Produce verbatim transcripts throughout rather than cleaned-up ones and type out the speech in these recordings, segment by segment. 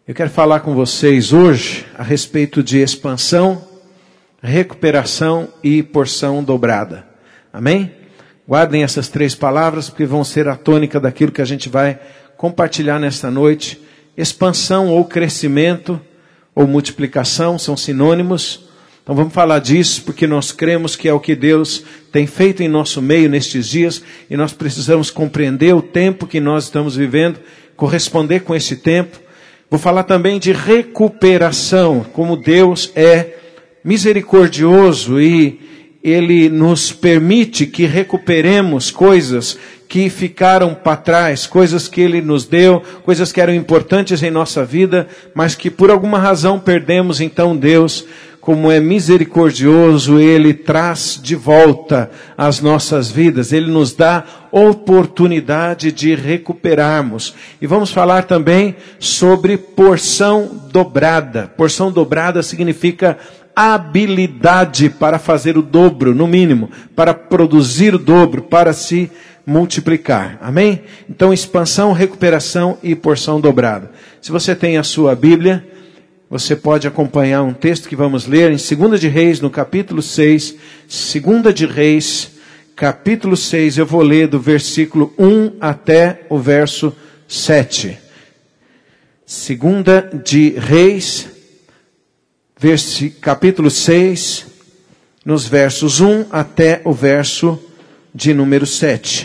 Eu quero falar com vocês hoje a respeito de expansão, recuperação e porção dobrada. Amém? Guardem essas três palavras porque vão ser a tônica daquilo que a gente vai compartilhar nesta noite. Expansão ou crescimento ou multiplicação são sinônimos. Então vamos falar disso porque nós cremos que é o que Deus tem feito em nosso meio nestes dias e nós precisamos compreender o tempo que nós estamos vivendo, corresponder com esse tempo. Vou falar também de recuperação, como Deus é misericordioso e Ele nos permite que recuperemos coisas que ficaram para trás, coisas que Ele nos deu, coisas que eram importantes em nossa vida, mas que por alguma razão perdemos. Então Deus, como é misericordioso, Ele traz de volta as nossas vidas. Ele nos dá oportunidade de recuperarmos. E vamos falar também sobre porção dobrada. Porção dobrada significa habilidade para fazer o dobro, no mínimo, para produzir o dobro, para se multiplicar. Amém? Então, expansão, recuperação e porção dobrada. Se você tem a sua Bíblia, você pode acompanhar um texto que vamos ler em Segunda de Reis, no capítulo seis. Segunda de Reis, capítulo seis, eu vou ler do versículo um até o verso sete. Segunda de Reis, versi, capítulo seis, nos versos um até o verso de número sete.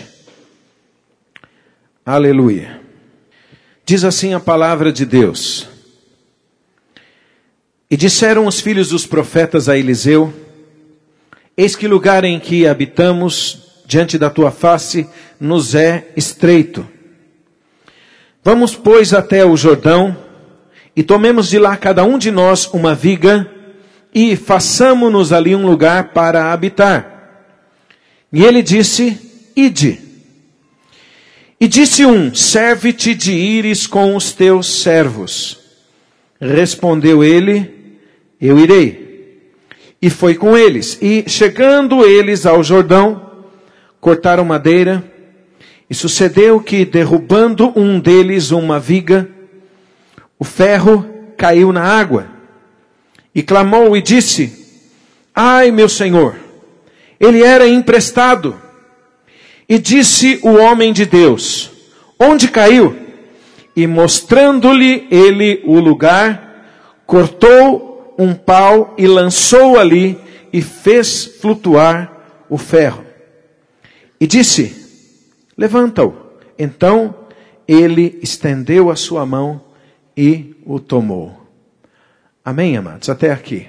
Aleluia. Diz assim a palavra de Deus. E disseram os filhos dos profetas a Eliseu: eis que o lugar em que habitamos diante da tua face nos é estreito. Vamos, pois, até o Jordão, e tomemos de lá cada um de nós uma viga, e façamo-nos ali um lugar para habitar. E ele disse: ide. E disse um: serve-te de ires com os teus servos. Respondeu ele: eu irei. E foi com eles. E chegando eles ao Jordão, cortaram madeira. E sucedeu que, derrubando um deles uma viga, o ferro caiu na água. E clamou e disse: ai, meu senhor, ele era emprestado. E disse o homem de Deus: onde caiu? E mostrando-lhe ele o lugar, cortou um pau e lançou ali e fez flutuar o ferro. E disse: levanta-o. Então ele estendeu a sua mão e o tomou. Amém, amados? Até aqui.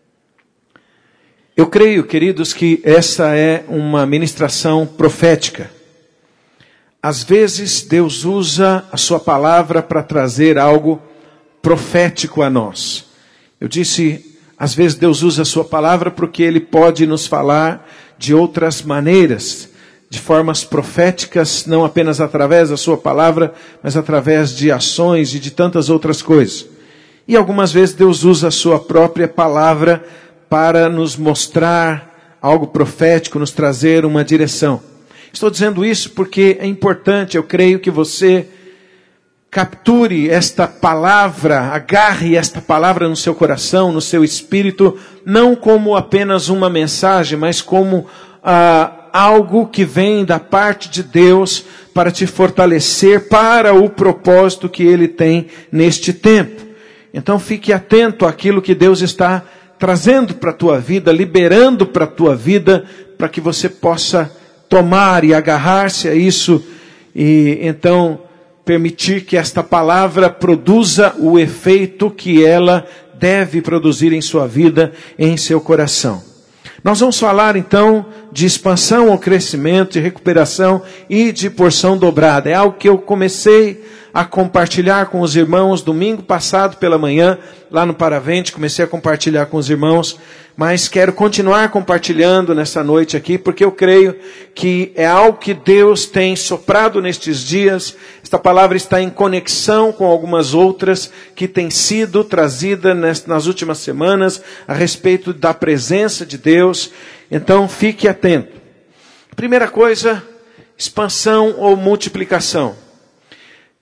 Eu creio, queridos, que essa é uma ministração profética. Às vezes Deus usa a sua palavra para trazer algo profético a nós. Eu disse, às vezes Deus usa a sua palavra porque Ele pode nos falar de outras maneiras, de formas proféticas, não apenas através da sua palavra, mas através de ações e de tantas outras coisas. E algumas vezes Deus usa a sua própria palavra para nos mostrar algo profético, nos trazer uma direção. Estou dizendo isso porque é importante, eu creio que você capture esta palavra, agarre esta palavra no seu coração, no seu espírito, não como apenas uma mensagem, mas como ah, algo que vem da parte de Deus para te fortalecer para o propósito que Ele tem neste tempo. Então fique atento àquilo que Deus está trazendo para a tua vida, liberando para a tua vida, para que você possa tomar e agarrar-se a isso e então permitir que esta palavra produza o efeito que ela deve produzir em sua vida, em seu coração. Nós vamos falar então de expansão ou crescimento, de recuperação e de porção dobrada. É algo que eu comecei a compartilhar com os irmãos domingo passado pela manhã, lá no Paravente, comecei a compartilhar com os irmãos, mas quero continuar compartilhando nessa noite aqui, porque eu creio que é algo que Deus tem soprado nestes dias. Esta palavra está em conexão com algumas outras que têm sido trazidas nas últimas semanas a respeito da presença de Deus. Então fique atento. Primeira coisa, expansão ou multiplicação.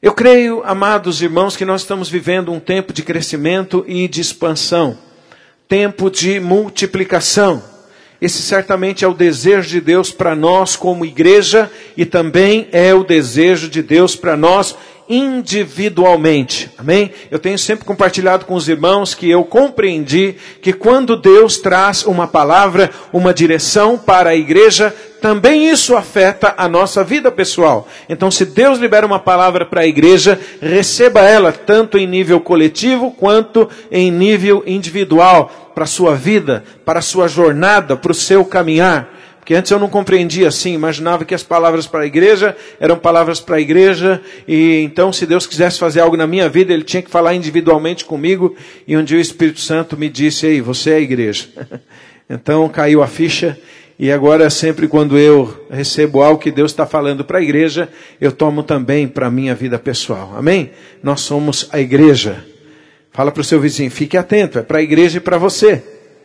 Eu creio, amados irmãos, que nós estamos vivendo um tempo de crescimento e de expansão. Tempo de multiplicação. Esse certamente é o desejo de Deus para nós como igreja e também é o desejo de Deus para nós individualmente. Amém? Eu tenho sempre compartilhado com os irmãos que eu compreendi que quando Deus traz uma palavra, uma direção para a igreja, também isso afeta a nossa vida pessoal. Então, se Deus libera uma palavra para a igreja, receba ela tanto em nível coletivo quanto em nível individual, para a sua vida, para a sua jornada, para o seu caminhar. Porque antes eu não compreendia assim, imaginava que as palavras para a igreja eram palavras para a igreja, e então se Deus quisesse fazer algo na minha vida, Ele tinha que falar individualmente comigo, e um dia o Espírito Santo me disse, ei, você é a igreja. Então caiu a ficha, e agora sempre quando eu recebo algo que Deus está falando para a igreja, eu tomo também para a minha vida pessoal. Amém? Nós somos a igreja. Fala para o seu vizinho, fique atento, é para a igreja e para você.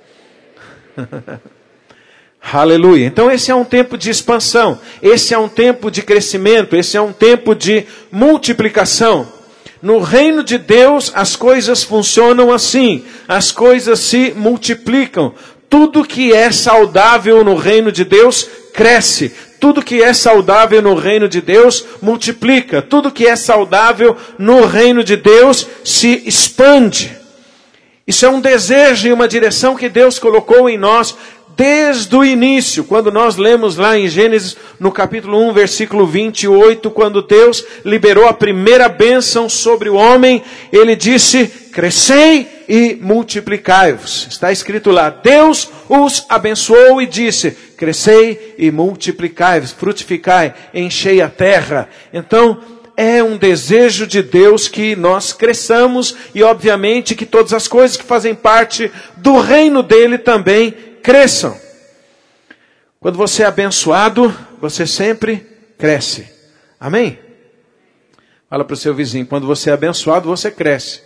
Aleluia. Então esse é um tempo de expansão, esse é um tempo de crescimento, esse é um tempo de multiplicação. No reino de Deus as coisas funcionam assim, as coisas se multiplicam. Tudo que é saudável no reino de Deus cresce. Tudo que é saudável no reino de Deus multiplica. Tudo que é saudável no reino de Deus se expande. Isso é um desejo e uma direção que Deus colocou em nós desde o início, quando nós lemos lá em Gênesis, no capítulo um, versículo vinte e oito, quando Deus liberou a primeira bênção sobre o homem, Ele disse, crescei e multiplicai-vos. Está escrito lá, Deus os abençoou e disse, crescei e multiplicai-vos, frutificai, enchei a terra. Então, é um desejo de Deus que nós cresçamos e obviamente que todas as coisas que fazem parte do reino dele também cresçam. Quando você é abençoado, você sempre cresce. Amém? Fala para o seu vizinho, quando você é abençoado, você cresce.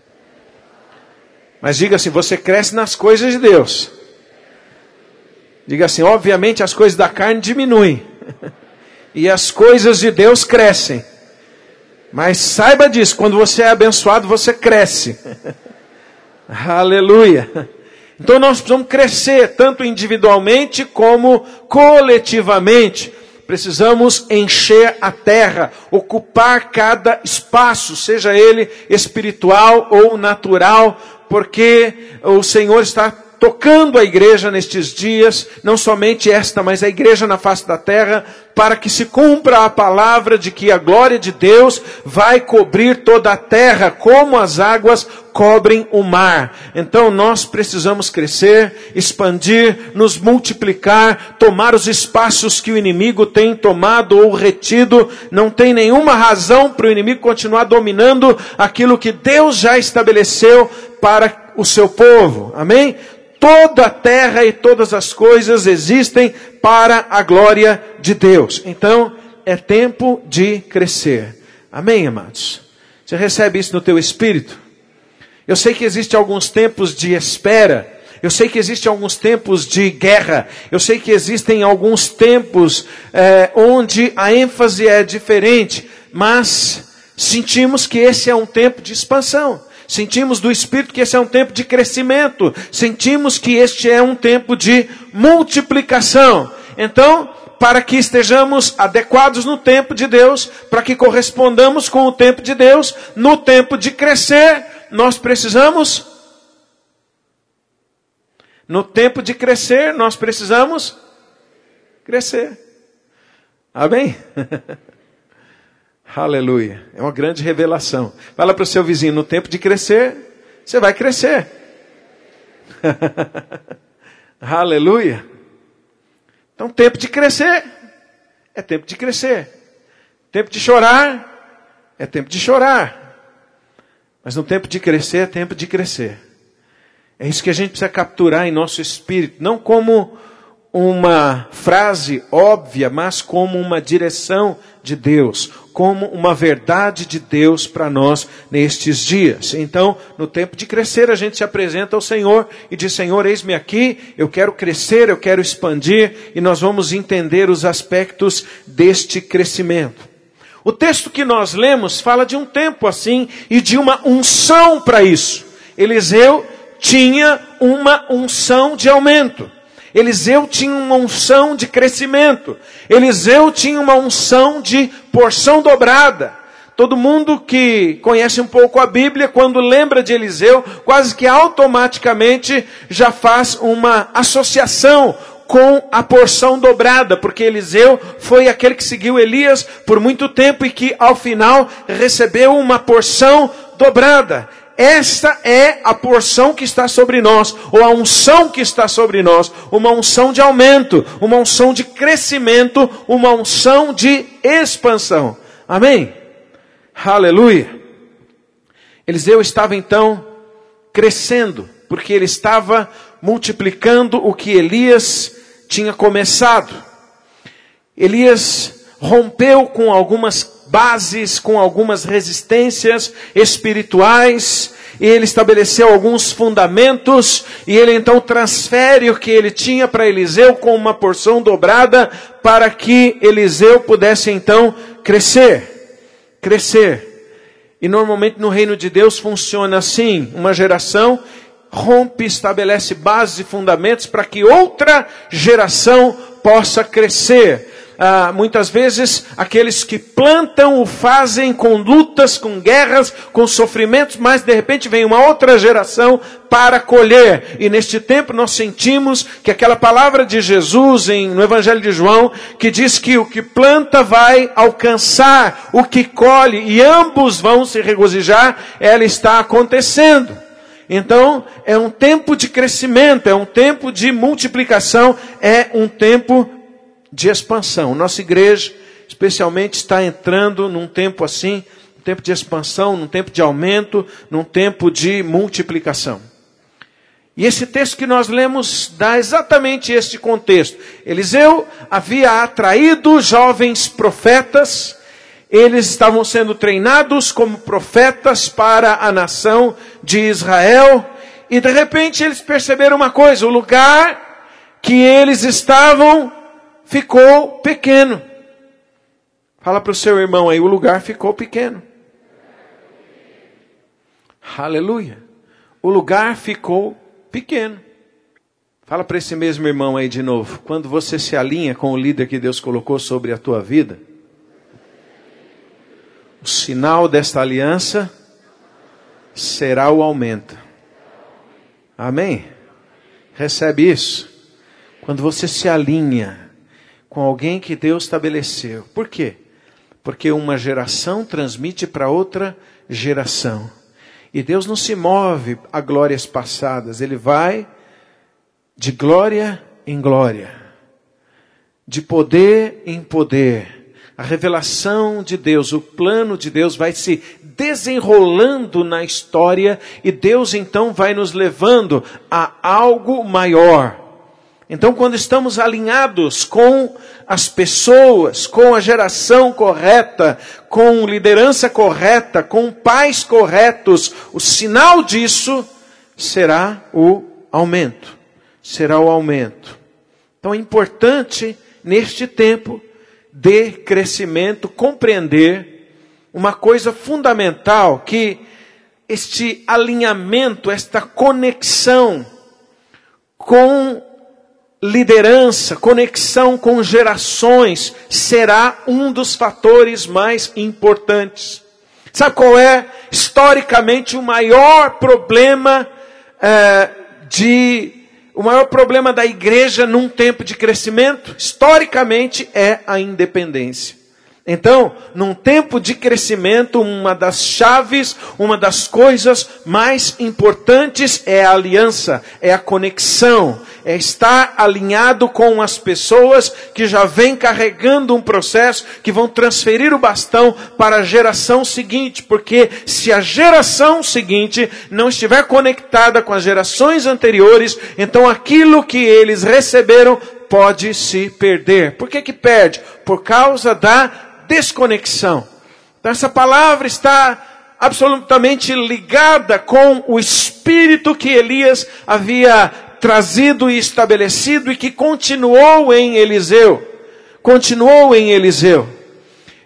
Mas diga assim, você cresce nas coisas de Deus. Diga assim, obviamente as coisas da carne diminuem. E as coisas de Deus crescem. Mas saiba disso, quando você é abençoado, você cresce. Aleluia. Então nós precisamos crescer, tanto individualmente como coletivamente. Precisamos encher a terra, ocupar cada espaço, seja ele espiritual ou natural, porque o Senhor está tocando a igreja nestes dias, não somente esta, mas a igreja na face da terra, para que se cumpra a palavra de que a glória de Deus vai cobrir toda a terra, como as águas cobrem o mar. Então nós precisamos crescer, expandir, nos multiplicar, tomar os espaços que o inimigo tem tomado ou retido. Não tem nenhuma razão para o inimigo continuar dominando aquilo que Deus já estabeleceu para o seu povo. Amém? Toda a terra e todas as coisas existem para a glória de Deus. Então, é tempo de crescer. Amém, amados? Você recebe isso no teu espírito? Eu sei que existem alguns tempos de espera. Eu sei que existem alguns tempos de guerra. Eu sei que existem alguns tempos é, onde a ênfase é diferente. Mas sentimos que esse é um tempo de expansão. Sentimos do Espírito que esse é um tempo de crescimento. Sentimos que este é um tempo de multiplicação. Então, para que estejamos adequados no tempo de Deus, para que correspondamos com o tempo de Deus, no tempo de crescer, nós precisamos... No tempo de crescer, nós precisamos crescer. Amém? Aleluia. É uma grande revelação. Fala para o seu vizinho, no tempo de crescer, você vai crescer. Aleluia. Então, tempo de crescer, é tempo de crescer. Tempo de chorar, é tempo de chorar. Mas no tempo de crescer, é tempo de crescer. É isso que a gente precisa capturar em nosso espírito. Não como uma frase óbvia, mas como uma direção de Deus, como uma verdade de Deus para nós nestes dias. Então, no tempo de crescer, a gente se apresenta ao Senhor e diz, Senhor, eis-me aqui, eu quero crescer, eu quero expandir, e nós vamos entender os aspectos deste crescimento. O texto que nós lemos fala de um tempo assim e de uma unção para isso. Eliseu tinha uma unção de aumento. Eliseu tinha uma unção de crescimento. Eliseu tinha uma unção de porção dobrada. Todo mundo que conhece um pouco a Bíblia, quando lembra de Eliseu, quase que automaticamente já faz uma associação com a porção dobrada, porque Eliseu foi aquele que seguiu Elias por muito tempo e que ao final recebeu uma porção dobrada. Esta é a porção que está sobre nós, ou a unção que está sobre nós, uma unção de aumento, uma unção de crescimento, uma unção de expansão. Amém? Aleluia! Eliseu estava então crescendo, porque ele estava multiplicando o que Elias tinha começado. Elias rompeu com algumas bases, com algumas resistências espirituais, e ele estabeleceu alguns fundamentos, e ele então transfere o que ele tinha para Eliseu com uma porção dobrada, para que Eliseu pudesse então crescer, crescer. E normalmente no reino de Deus funciona assim, uma geração rompe, estabelece bases e fundamentos para que outra geração possa crescer. Ah, muitas vezes aqueles que plantam o fazem com lutas, com guerras, com sofrimentos, mas de repente vem uma outra geração para colher. E neste tempo nós sentimos que aquela palavra de Jesus em, no Evangelho de João, que diz que o que planta vai alcançar o que colhe, e ambos vão se regozijar, ela está acontecendo. Então, é um tempo de crescimento, é um tempo de multiplicação, é um tempo de expansão. Nossa igreja, especialmente, está entrando num tempo assim, um tempo de expansão, num tempo de aumento, num tempo de multiplicação. E esse texto que nós lemos dá exatamente este contexto. Eliseu havia atraído jovens profetas. Eles estavam sendo treinados como profetas para a nação de Israel. E de repente eles perceberam uma coisa: o lugar que eles estavam ficou pequeno. Fala para o seu irmão aí, o lugar ficou pequeno. Aleluia. O lugar ficou pequeno. Fala para esse mesmo irmão aí de novo. Quando você se alinha com o líder que Deus colocou sobre a tua vida, o sinal desta aliança será o aumento. Amém? Recebe isso? Quando você se alinha com alguém que Deus estabeleceu. Por quê? Porque uma geração transmite para outra geração. E Deus não se move a glórias passadas. Ele vai de glória em glória. De poder em poder. A revelação de Deus, o plano de Deus vai se desenrolando na história e Deus então vai nos levando a algo maior. Então, quando estamos alinhados com as pessoas, com a geração correta, com liderança correta, com pais corretos, o sinal disso será o aumento. Será o aumento. Então, é importante neste tempo de crescimento, compreender uma coisa fundamental, que este alinhamento, esta conexão com liderança, conexão com gerações, será um dos fatores mais importantes. Sabe qual é, historicamente, o maior problema é, de... O maior problema da igreja num tempo de crescimento, historicamente, é a independência. Então, num tempo de crescimento, uma das chaves, uma das coisas mais importantes é a aliança, é a conexão, é estar alinhado com as pessoas que já vêm carregando um processo, que vão transferir o bastão para a geração seguinte, porque se a geração seguinte não estiver conectada com as gerações anteriores, então aquilo que eles receberam pode se perder. Por que que perde? Por causa da desconexão. Então essa palavra está absolutamente ligada com o espírito que Elias havia trazido e estabelecido e que continuou em Eliseu. Continuou em Eliseu.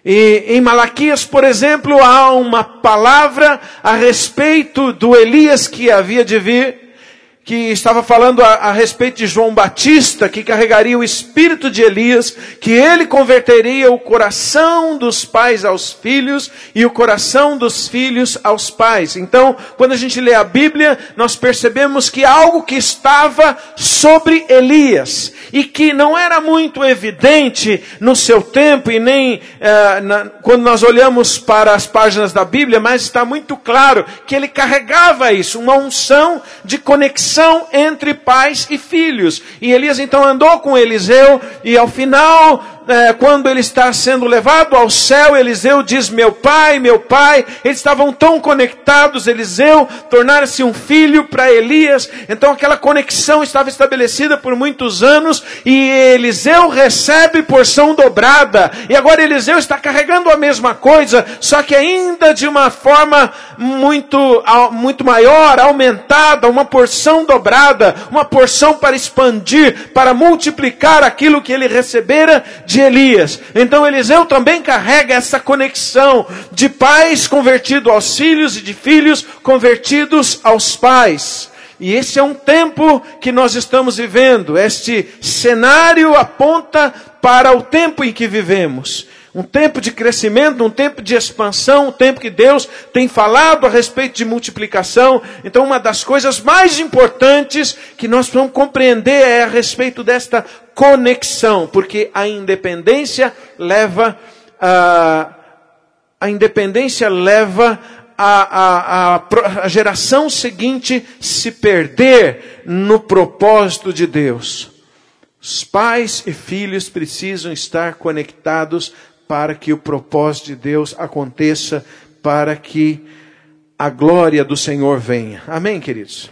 E em Malaquias, por exemplo, há uma palavra a respeito do Elias que havia de vir, que estava falando a, a respeito de João Batista, que carregaria o espírito de Elias, que ele converteria o coração dos pais aos filhos e o coração dos filhos aos pais. Então, quando a gente lê a Bíblia, nós percebemos que algo que estava sobre Elias e que não era muito evidente no seu tempo e nem eh, na, quando nós olhamos para as páginas da Bíblia, mas está muito claro que ele carregava isso, uma unção de conexão entre pais e filhos. E Elias então andou com Eliseu, e ao final, é, quando ele está sendo levado ao céu, Eliseu diz: meu pai, meu pai. Eles estavam tão conectados. Eliseu tornara-se um filho para Elias. Então aquela conexão estava estabelecida por muitos anos, e Eliseu recebe porção dobrada, e agora Eliseu está carregando a mesma coisa, só que ainda de uma forma muito, muito maior, aumentada, uma porção dobrada, uma porção para expandir, para multiplicar aquilo que ele recebera de Elias. Então Eliseu também carrega essa conexão de pais convertidos aos filhos e de filhos convertidos aos pais. E esse é um tempo que nós estamos vivendo. Este cenário aponta para o tempo em que vivemos. Um tempo de crescimento, um tempo de expansão, um tempo que Deus tem falado a respeito de multiplicação. Então uma das coisas mais importantes que nós vamos compreender é a respeito desta conexão. Porque a independência leva a, a independência leva a, a, a, a geração seguinte se perder no propósito de Deus. Os pais e filhos precisam estar conectados para que o propósito de Deus aconteça, para que a glória do Senhor venha. Amém, queridos?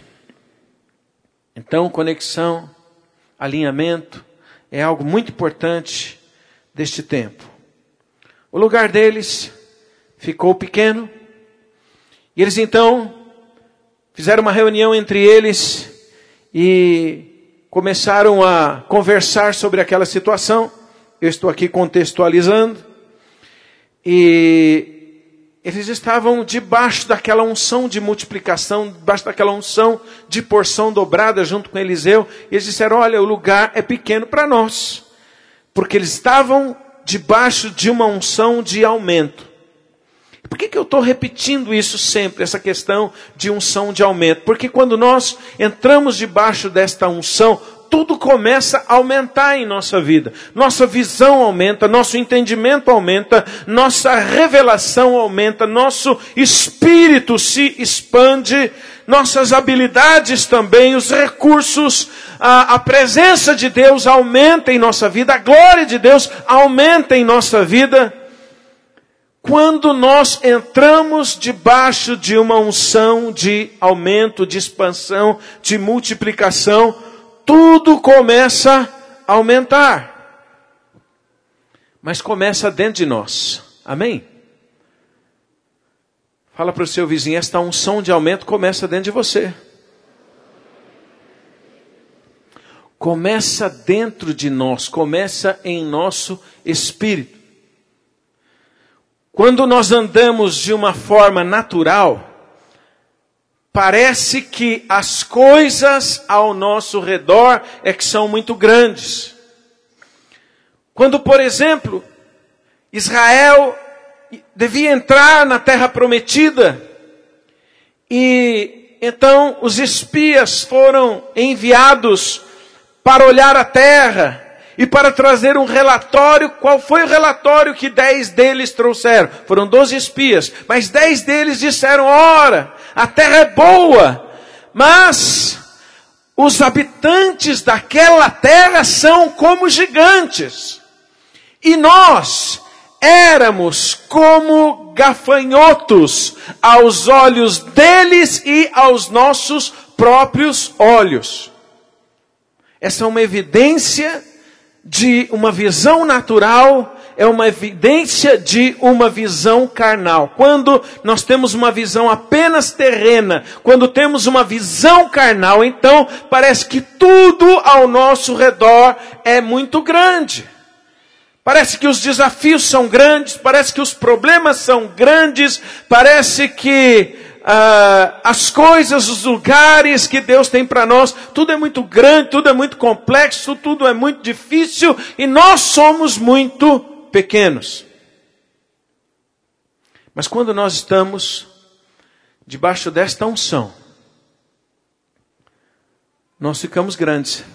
Então, conexão, alinhamento, é algo muito importante deste tempo. O lugar deles ficou pequeno, e eles então fizeram uma reunião entre eles e começaram a conversar sobre aquela situação. Eu estou aqui contextualizando. E eles estavam debaixo daquela unção de multiplicação, debaixo daquela unção de porção dobrada junto com Eliseu. E eles disseram: olha, o lugar é pequeno para nós. Porque eles estavam debaixo de uma unção de aumento. Por que que eu estou repetindo isso sempre, essa questão de unção de aumento? Porque quando nós entramos debaixo desta unção, tudo começa a aumentar em nossa vida. Nossa visão aumenta, nosso entendimento aumenta, nossa revelação aumenta, nosso espírito se expande, nossas habilidades também, os recursos, a, a presença de Deus aumenta em nossa vida, a glória de Deus aumenta em nossa vida. Quando nós entramos debaixo de uma unção de aumento, de expansão, de multiplicação, tudo começa a aumentar. Mas começa dentro de nós. Amém? Fala para o seu vizinho: esta unção de aumento começa dentro de você. Começa dentro de nós, começa em nosso espírito. Quando nós andamos de uma forma natural, parece que as coisas ao nosso redor é que são muito grandes. Quando, por exemplo, Israel devia entrar na terra prometida, e então os espias foram enviados para olhar a terra e para trazer um relatório. Qual foi o relatório que dez deles trouxeram? Foram doze espias, mas dez deles disseram: ora, a terra é boa, mas os habitantes daquela terra são como gigantes. E nós éramos como gafanhotos aos olhos deles e aos nossos próprios olhos. Essa é uma evidência de uma visão natural, é uma evidência de uma visão carnal. Quando nós temos uma visão apenas terrena, quando temos uma visão carnal, então parece que tudo ao nosso redor é muito grande. Parece que os desafios são grandes, parece que os problemas são grandes, parece que ah, as coisas, os lugares que Deus tem para nós, tudo é muito grande, tudo é muito complexo, tudo é muito difícil e nós somos muito pequenos. Mas quando nós estamos debaixo desta unção, nós ficamos grandes.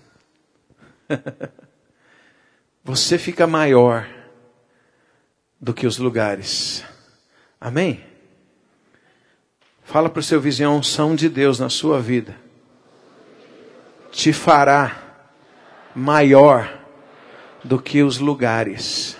Você fica maior do que os lugares. Amém? Fala para o seu vizinho, a unção de Deus na sua vida te fará maior do que os lugares.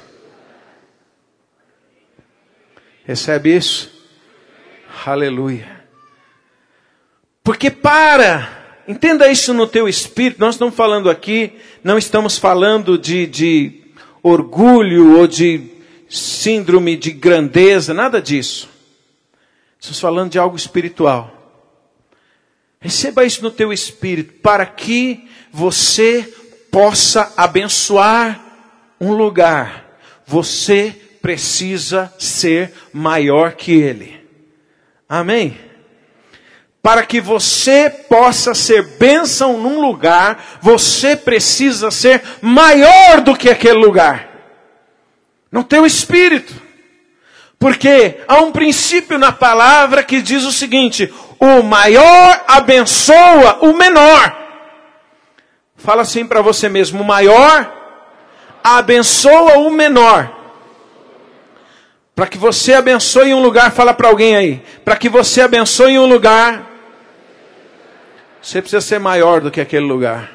Recebe isso? Aleluia. Porque para... Entenda isso no teu espírito. Nós estamos falando aqui, não estamos falando de, de orgulho ou de síndrome de grandeza, nada disso. Estamos falando de algo espiritual. Receba isso no teu espírito, para que você possa abençoar um lugar. Você precisa ser maior que ele. Amém? Para que você possa ser bênção num lugar, você precisa ser maior do que aquele lugar. No teu espírito. Porque há um princípio na palavra que diz o seguinte: o maior abençoa o menor. Fala assim para você mesmo: o maior abençoa o menor. Para que você abençoe um lugar, fala para alguém aí. Para que você abençoe um lugar, você precisa ser maior do que aquele lugar.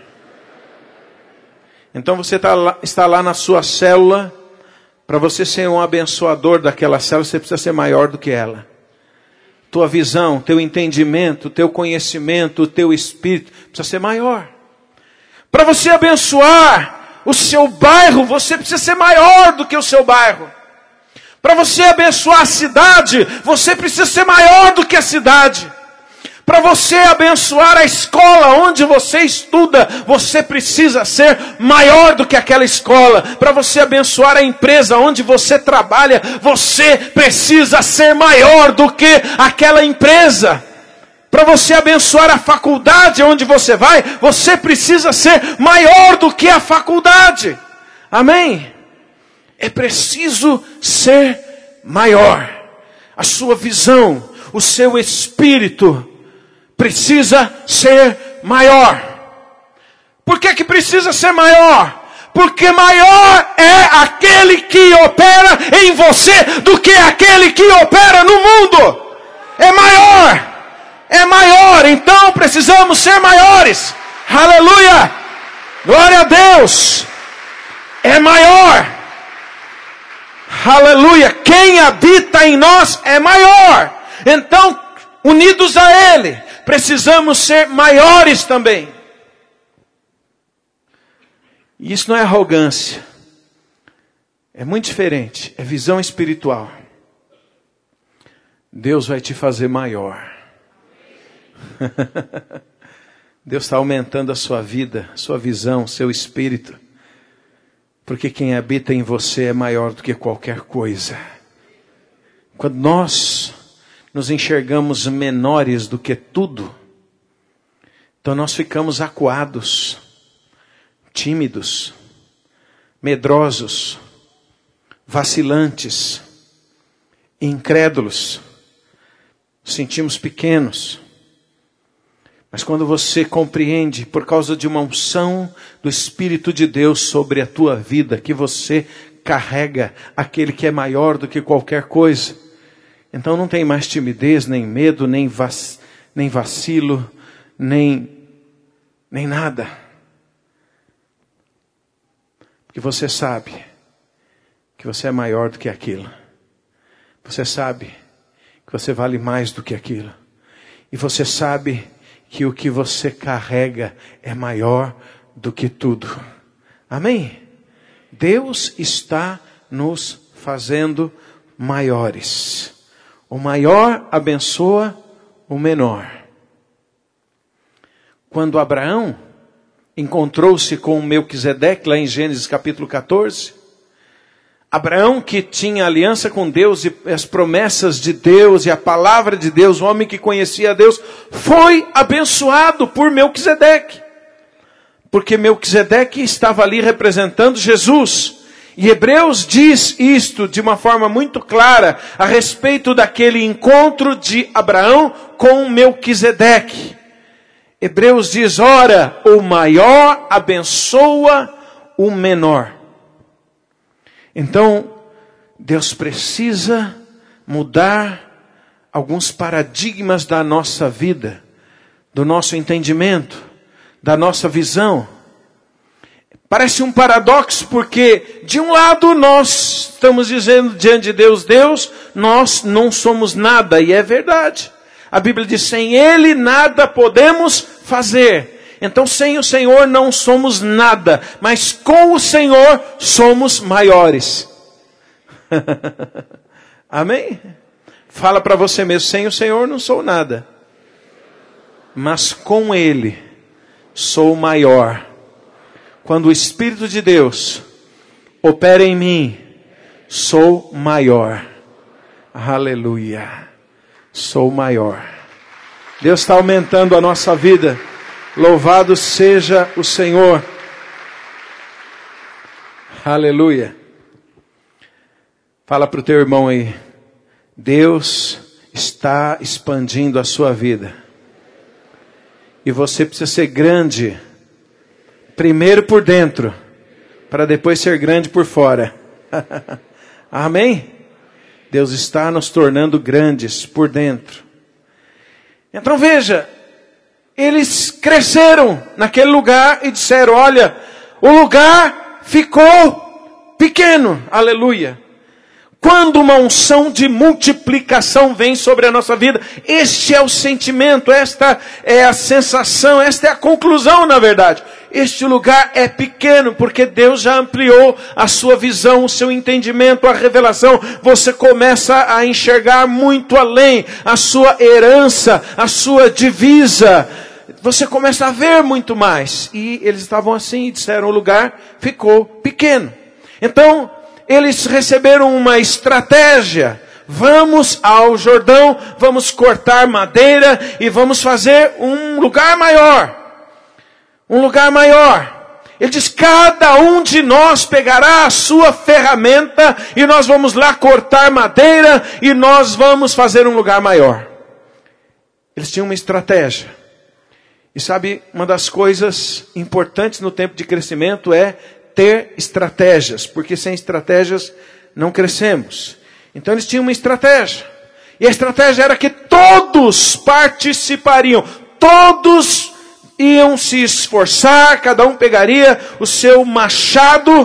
Então você tá lá, está lá na sua célula. Para você ser um abençoador daquela célula, você precisa ser maior do que ela. Tua visão, teu entendimento, teu conhecimento, teu espírito precisa ser maior. Para você abençoar o seu bairro, você precisa ser maior do que o seu bairro. Para você abençoar a cidade, você precisa ser maior do que a cidade. Para você abençoar a escola onde você estuda, você precisa ser maior do que aquela escola. Para você abençoar a empresa onde você trabalha, você precisa ser maior do que aquela empresa. Para você abençoar a faculdade onde você vai, você precisa ser maior do que a faculdade. Amém? É preciso ser maior. A sua visão, o seu espírito precisa ser maior. Por que que precisa ser maior? Porque maior é aquele que opera em você do que aquele que opera no mundo. É maior. É maior. Então precisamos ser maiores. Aleluia. Glória a Deus. É maior. Aleluia. Quem habita em nós é maior. Então, unidos a Ele, precisamos ser maiores também. E isso não é arrogância. É muito diferente. É visão espiritual. Deus vai te fazer maior. Deus está aumentando a sua vida, sua visão, seu espírito. Porque quem habita em você é maior do que qualquer coisa. Quando nós nos enxergamos menores do que tudo, então nós ficamos acuados, tímidos, medrosos, vacilantes, incrédulos, sentimos pequenos. Mas quando você compreende, por causa de uma unção do Espírito de Deus sobre a tua vida, que você carrega aquele que é maior do que qualquer coisa, então não tem mais timidez, nem medo, nem, vac, nem vacilo, nem, nem nada. Porque você sabe que você é maior do que aquilo. Você sabe que você vale mais do que aquilo. E você sabe que o que você carrega é maior do que tudo. Amém? Deus está nos fazendo maiores. O maior abençoa o menor. Quando Abraão encontrou-se com Melquisedeque, lá em Gênesis capítulo catorze, Abraão, que tinha aliança com Deus e as promessas de Deus e a palavra de Deus, o homem que conhecia Deus, foi abençoado por Melquisedeque. Porque Melquisedeque estava ali representando Jesus. E Hebreus diz isto de uma forma muito clara a respeito daquele encontro de Abraão com Melquisedeque. Hebreus diz, ora, o maior abençoa o menor. Então, Deus precisa mudar alguns paradigmas da nossa vida, do nosso entendimento, da nossa visão. Parece um paradoxo, porque de um lado nós estamos dizendo diante de Deus, Deus, nós não somos nada, e é verdade. A Bíblia diz, sem Ele nada podemos fazer. Então sem o Senhor não somos nada, mas com o Senhor somos maiores. Amém? Fala para você mesmo, sem o Senhor não sou nada, mas com Ele sou maior. Quando o Espírito de Deus opera em mim, sou maior. Aleluia. Sou maior. Deus está aumentando a nossa vida. Louvado seja o Senhor. Aleluia. Fala para o teu irmão aí. Deus está expandindo a sua vida. E você precisa ser grande. Primeiro por dentro. Para depois ser grande por fora. Amém? Deus está nos tornando grandes por dentro. Então veja. Eles cresceram naquele lugar e disseram, olha, o lugar ficou pequeno. Aleluia. Quando uma unção de multiplicação vem sobre a nossa vida, este é o sentimento, esta é a sensação, esta é a conclusão, na verdade. Este lugar é pequeno, porque Deus já ampliou a sua visão, o seu entendimento, a revelação. Você começa a enxergar muito além a sua herança, a sua divisa. Você começa a ver muito mais. E eles estavam assim e disseram, o lugar ficou pequeno. Então, eles receberam uma estratégia. Vamos ao Jordão, vamos cortar madeira e vamos fazer um lugar maior. Um lugar maior. Ele diz, cada um de nós pegará a sua ferramenta e nós vamos lá cortar madeira e nós vamos fazer um lugar maior. Eles tinham uma estratégia. E sabe, uma das coisas importantes no tempo de crescimento é ter estratégias, porque sem estratégias não crescemos. Então eles tinham uma estratégia. E a estratégia era que todos participariam, todos iam se esforçar, cada um pegaria o seu machado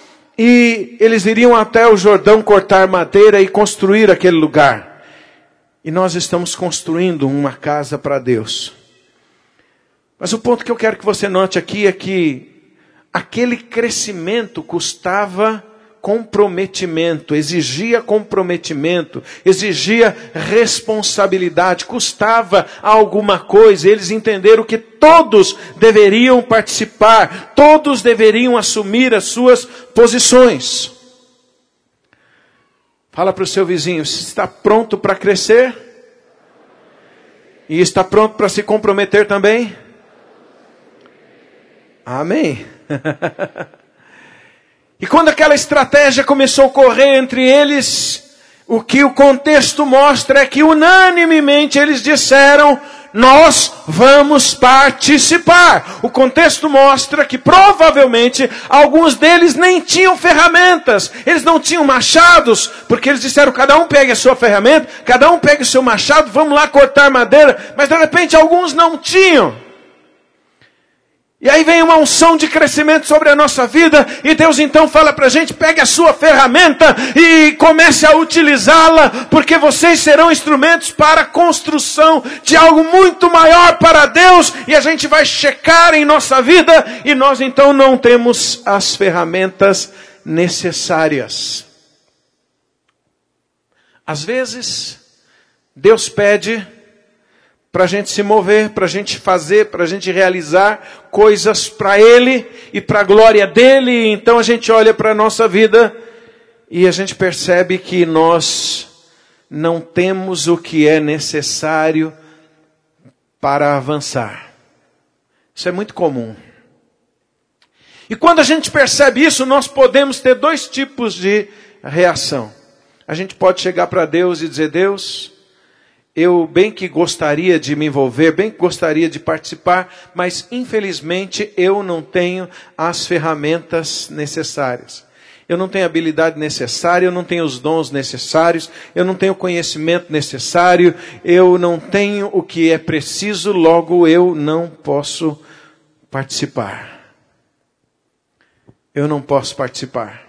e eles iriam até o Jordão cortar madeira e construir aquele lugar. E nós estamos construindo uma casa para Deus. Mas o ponto que eu quero que você note aqui é que aquele crescimento custava comprometimento, exigia comprometimento, exigia responsabilidade, custava alguma coisa. Eles entenderam que todos deveriam participar, todos deveriam assumir as suas posições. Fala para o seu vizinho, você está pronto para crescer? E está pronto para se comprometer também? Amém. E quando aquela estratégia começou a correr entre eles, o que o contexto mostra é que unanimemente eles disseram, nós vamos participar. O contexto mostra que provavelmente alguns deles nem tinham ferramentas, eles não tinham machados, porque eles disseram, cada um pegue a sua ferramenta, cada um pegue o seu machado, vamos lá cortar madeira, mas de repente alguns não tinham. E aí vem uma unção de crescimento sobre a nossa vida, e Deus então fala para a gente, pegue a sua ferramenta e comece a utilizá-la, porque vocês serão instrumentos para a construção de algo muito maior para Deus, e a gente vai checar em nossa vida, e nós então não temos as ferramentas necessárias. Às vezes, Deus pede para a gente se mover, para a gente fazer, para a gente realizar coisas para Ele e para a glória dEle. Então a gente olha para a nossa vida E a gente percebe que nós não temos o que é necessário para avançar. Isso é muito comum. E quando a gente percebe isso, nós podemos ter dois tipos de reação. A gente pode chegar para Deus e dizer: Deus, eu bem que gostaria de me envolver, bem que gostaria de participar, mas infelizmente eu não tenho as ferramentas necessárias. Eu não tenho a habilidade necessária, eu não tenho os dons necessários, eu não tenho o conhecimento necessário, eu não tenho o que é preciso, logo eu não posso participar. Eu não posso participar.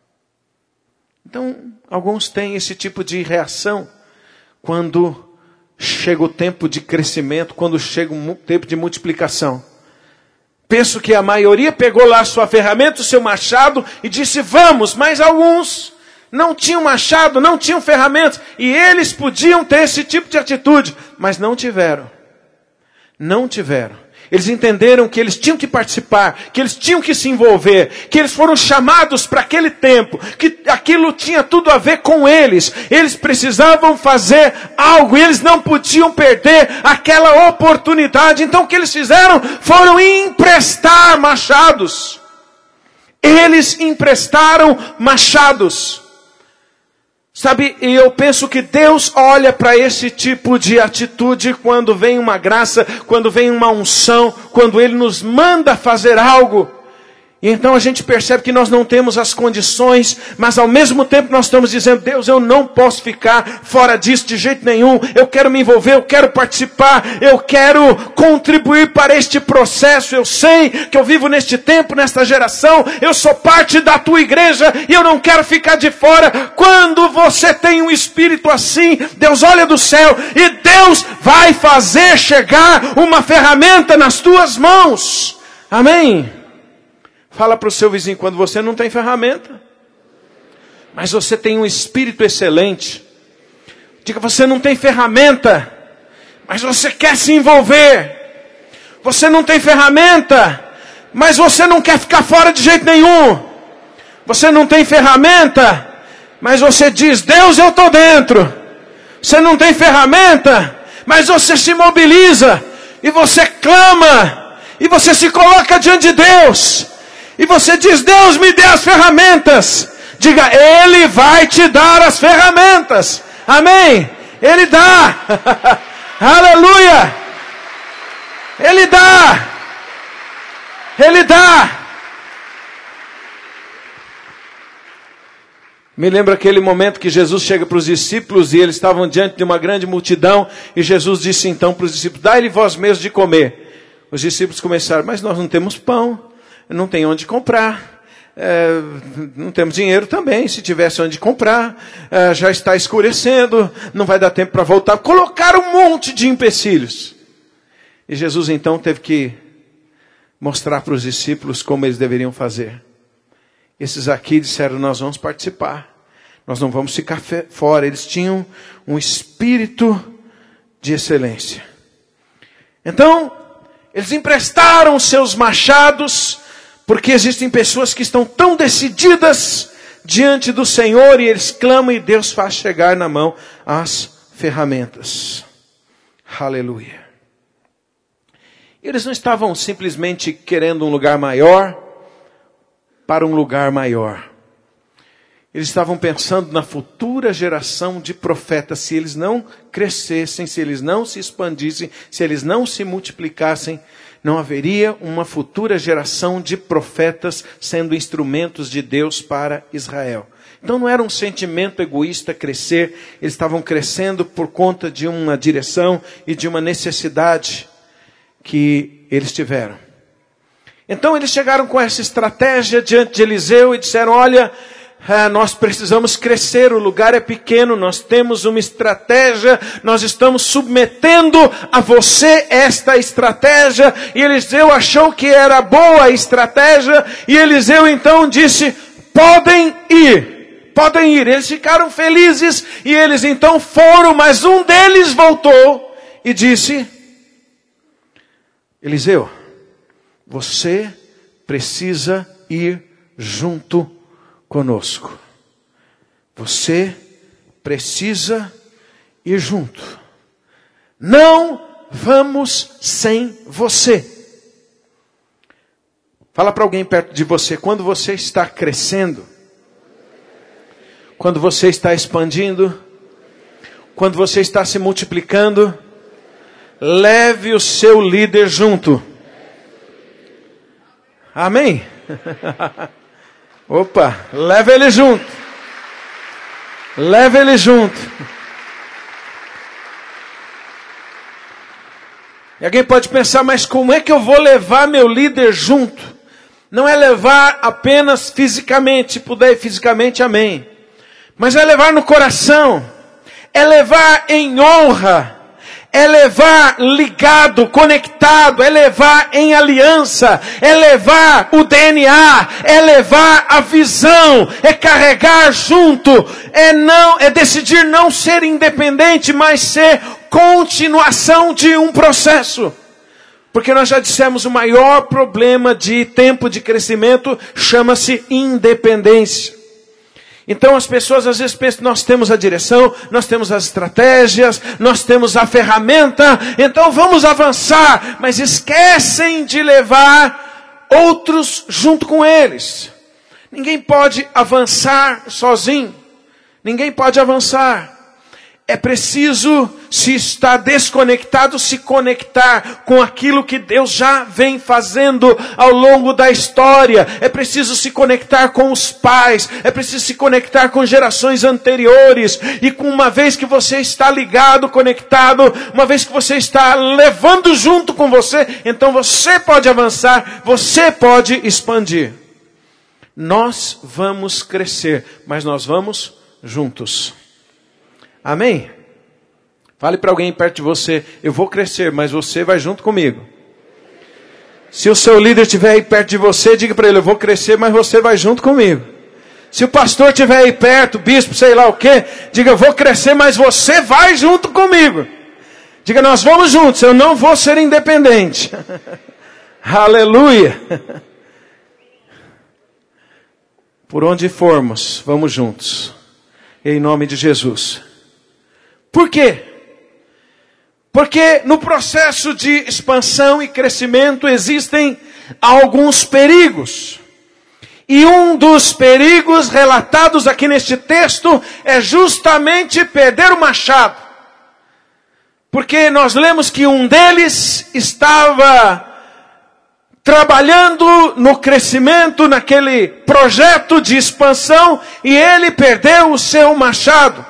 Então, alguns têm esse tipo de reação quando chega o tempo de crescimento, quando chega o tempo de multiplicação. Penso que a maioria pegou lá a sua ferramenta, o seu machado, e disse: vamos, mas alguns não tinham machado, não tinham ferramentas, e eles podiam ter esse tipo de atitude, mas não tiveram. Não tiveram. Eles entenderam que eles tinham que participar, que eles tinham que se envolver, que eles foram chamados para aquele tempo, que aquilo tinha tudo a ver com eles. Eles precisavam fazer algo e eles não podiam perder aquela oportunidade. Então o que eles fizeram? Foram emprestar machados. Eles emprestaram machados. Sabe, e eu penso que Deus olha para esse tipo de atitude quando vem uma graça, quando vem uma unção, quando Ele nos manda fazer algo. E então a gente percebe que nós não temos as condições, mas ao mesmo tempo nós estamos dizendo: Deus, eu não posso ficar fora disso de jeito nenhum. Eu quero me envolver, eu quero participar, eu quero contribuir para este processo. Eu sei que eu vivo neste tempo, nesta geração, eu sou parte da tua igreja e eu não quero ficar de fora. Quando você tem um espírito assim, Deus olha do céu e Deus vai fazer chegar uma ferramenta nas tuas mãos. Amém? Fala para o seu vizinho: quando você não tem ferramenta, mas você tem um espírito excelente. Diga: você não tem ferramenta, mas você quer se envolver. Você não tem ferramenta, mas você não quer ficar fora de jeito nenhum. Você não tem ferramenta, mas você diz: Deus, eu estou dentro. Você não tem ferramenta, mas você se mobiliza, e você clama, e você se coloca diante de Deus. E você diz: Deus, me dê as ferramentas. Diga: Ele vai te dar as ferramentas. Amém? Ele dá. Aleluia. Ele dá. Ele dá. Me lembra aquele momento que Jesus chega para os discípulos e eles estavam diante de uma grande multidão. E Jesus disse então para os discípulos: dai-lhe vós mesmos de comer. Os discípulos começaram: mas nós não temos pão. Não tem onde comprar, é, não temos dinheiro também, se tivesse onde comprar, é, já está escurecendo, não vai dar tempo para voltar. Colocaram um monte de empecilhos. E Jesus então teve que mostrar para os discípulos como eles deveriam fazer. Esses aqui disseram: nós vamos participar, nós não vamos ficar fora. Eles tinham um espírito de excelência. Então, eles emprestaram seus machados, porque existem pessoas que estão tão decididas diante do Senhor e eles clamam e Deus faz chegar na mão as ferramentas. Aleluia. Eles não estavam simplesmente querendo um lugar maior para um lugar maior. Eles estavam pensando na futura geração de profetas. Se eles não crescessem, se eles não se expandissem, se eles não se multiplicassem, não haveria uma futura geração de profetas sendo instrumentos de Deus para Israel. Então não era um sentimento egoísta crescer, eles estavam crescendo por conta de uma direção e de uma necessidade que eles tiveram. Então eles chegaram com essa estratégia diante de Eliseu e disseram: olha, Ah, nós precisamos crescer, o lugar é pequeno, nós temos uma estratégia, nós estamos submetendo a você esta estratégia. E Eliseu achou que era boa a estratégia, e Eliseu então disse: podem ir, podem ir. Eles ficaram felizes, e eles então foram, mas um deles voltou e disse: Eliseu, você precisa ir junto conosco. Você precisa ir junto. Não vamos sem você. Fala para alguém perto de você, quando você está crescendo, quando você está expandindo, quando você está se multiplicando, leve o seu líder junto. Amém? Opa, leve ele junto. Leve ele junto. E alguém pode pensar, mas como é que eu vou levar meu líder junto? Não é levar apenas fisicamente, se puder ir fisicamente, amém. Mas é levar no coração, é levar em honra, é levar ligado, conectado, é levar em aliança, é levar o D N A, é levar a visão, é carregar junto, é não, é decidir não ser independente, mas ser continuação de um processo. Porque nós já dissemos, o maior problema de tempo de crescimento chama-se independência. Então as pessoas às vezes pensam, nós temos a direção, nós temos as estratégias, nós temos a ferramenta, então vamos avançar, mas esquecem de levar outros junto com eles. Ninguém pode avançar sozinho, ninguém pode avançar. É preciso, se está desconectado, se conectar com aquilo que Deus já vem fazendo ao longo da história. É preciso se conectar com os pais. É preciso se conectar com gerações anteriores. E com uma vez que você está ligado, conectado, uma vez que você está levando junto com você, então você pode avançar, você pode expandir. Nós vamos crescer, mas nós vamos juntos. Amém? Fale para alguém perto de você, eu vou crescer, mas você vai junto comigo. Se o seu líder estiver aí perto de você, diga para ele, eu vou crescer, mas você vai junto comigo. Se o pastor estiver aí perto, bispo, sei lá o quê, diga, eu vou crescer, mas você vai junto comigo. Diga, nós vamos juntos, eu não vou ser independente. Aleluia. Por onde formos, vamos juntos. Em nome de Jesus. Por quê? Porque no processo de expansão e crescimento existem alguns perigos. E um dos perigos relatados aqui neste texto é justamente perder o machado. Porque nós lemos que um deles estava trabalhando no crescimento, naquele projeto de expansão, e ele perdeu o seu machado.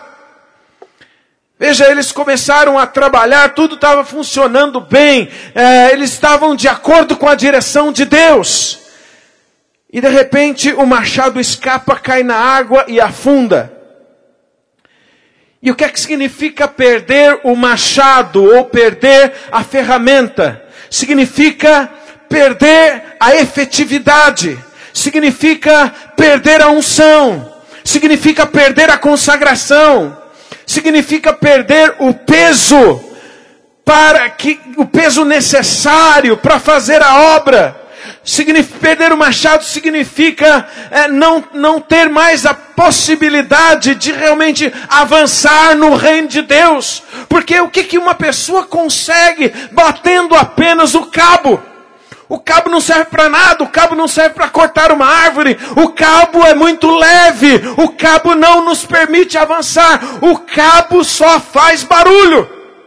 Veja, eles começaram a trabalhar, tudo estava funcionando bem, é, eles estavam de acordo com a direção de Deus. E de repente o machado escapa, cai na água e afunda. E o que é que significa perder o machado ou perder a ferramenta? Significa perder a efetividade, significa perder a unção, significa perder a consagração. Significa perder o peso, para que, o peso necessário para fazer a obra. Significa, perder o machado significa é, não, não ter mais a possibilidade de realmente avançar no reino de Deus. Porque o que, que uma pessoa consegue batendo apenas o cabo? O cabo não serve para nada, o cabo não serve para cortar uma árvore, o cabo é muito leve, o cabo não nos permite avançar, o cabo só faz barulho.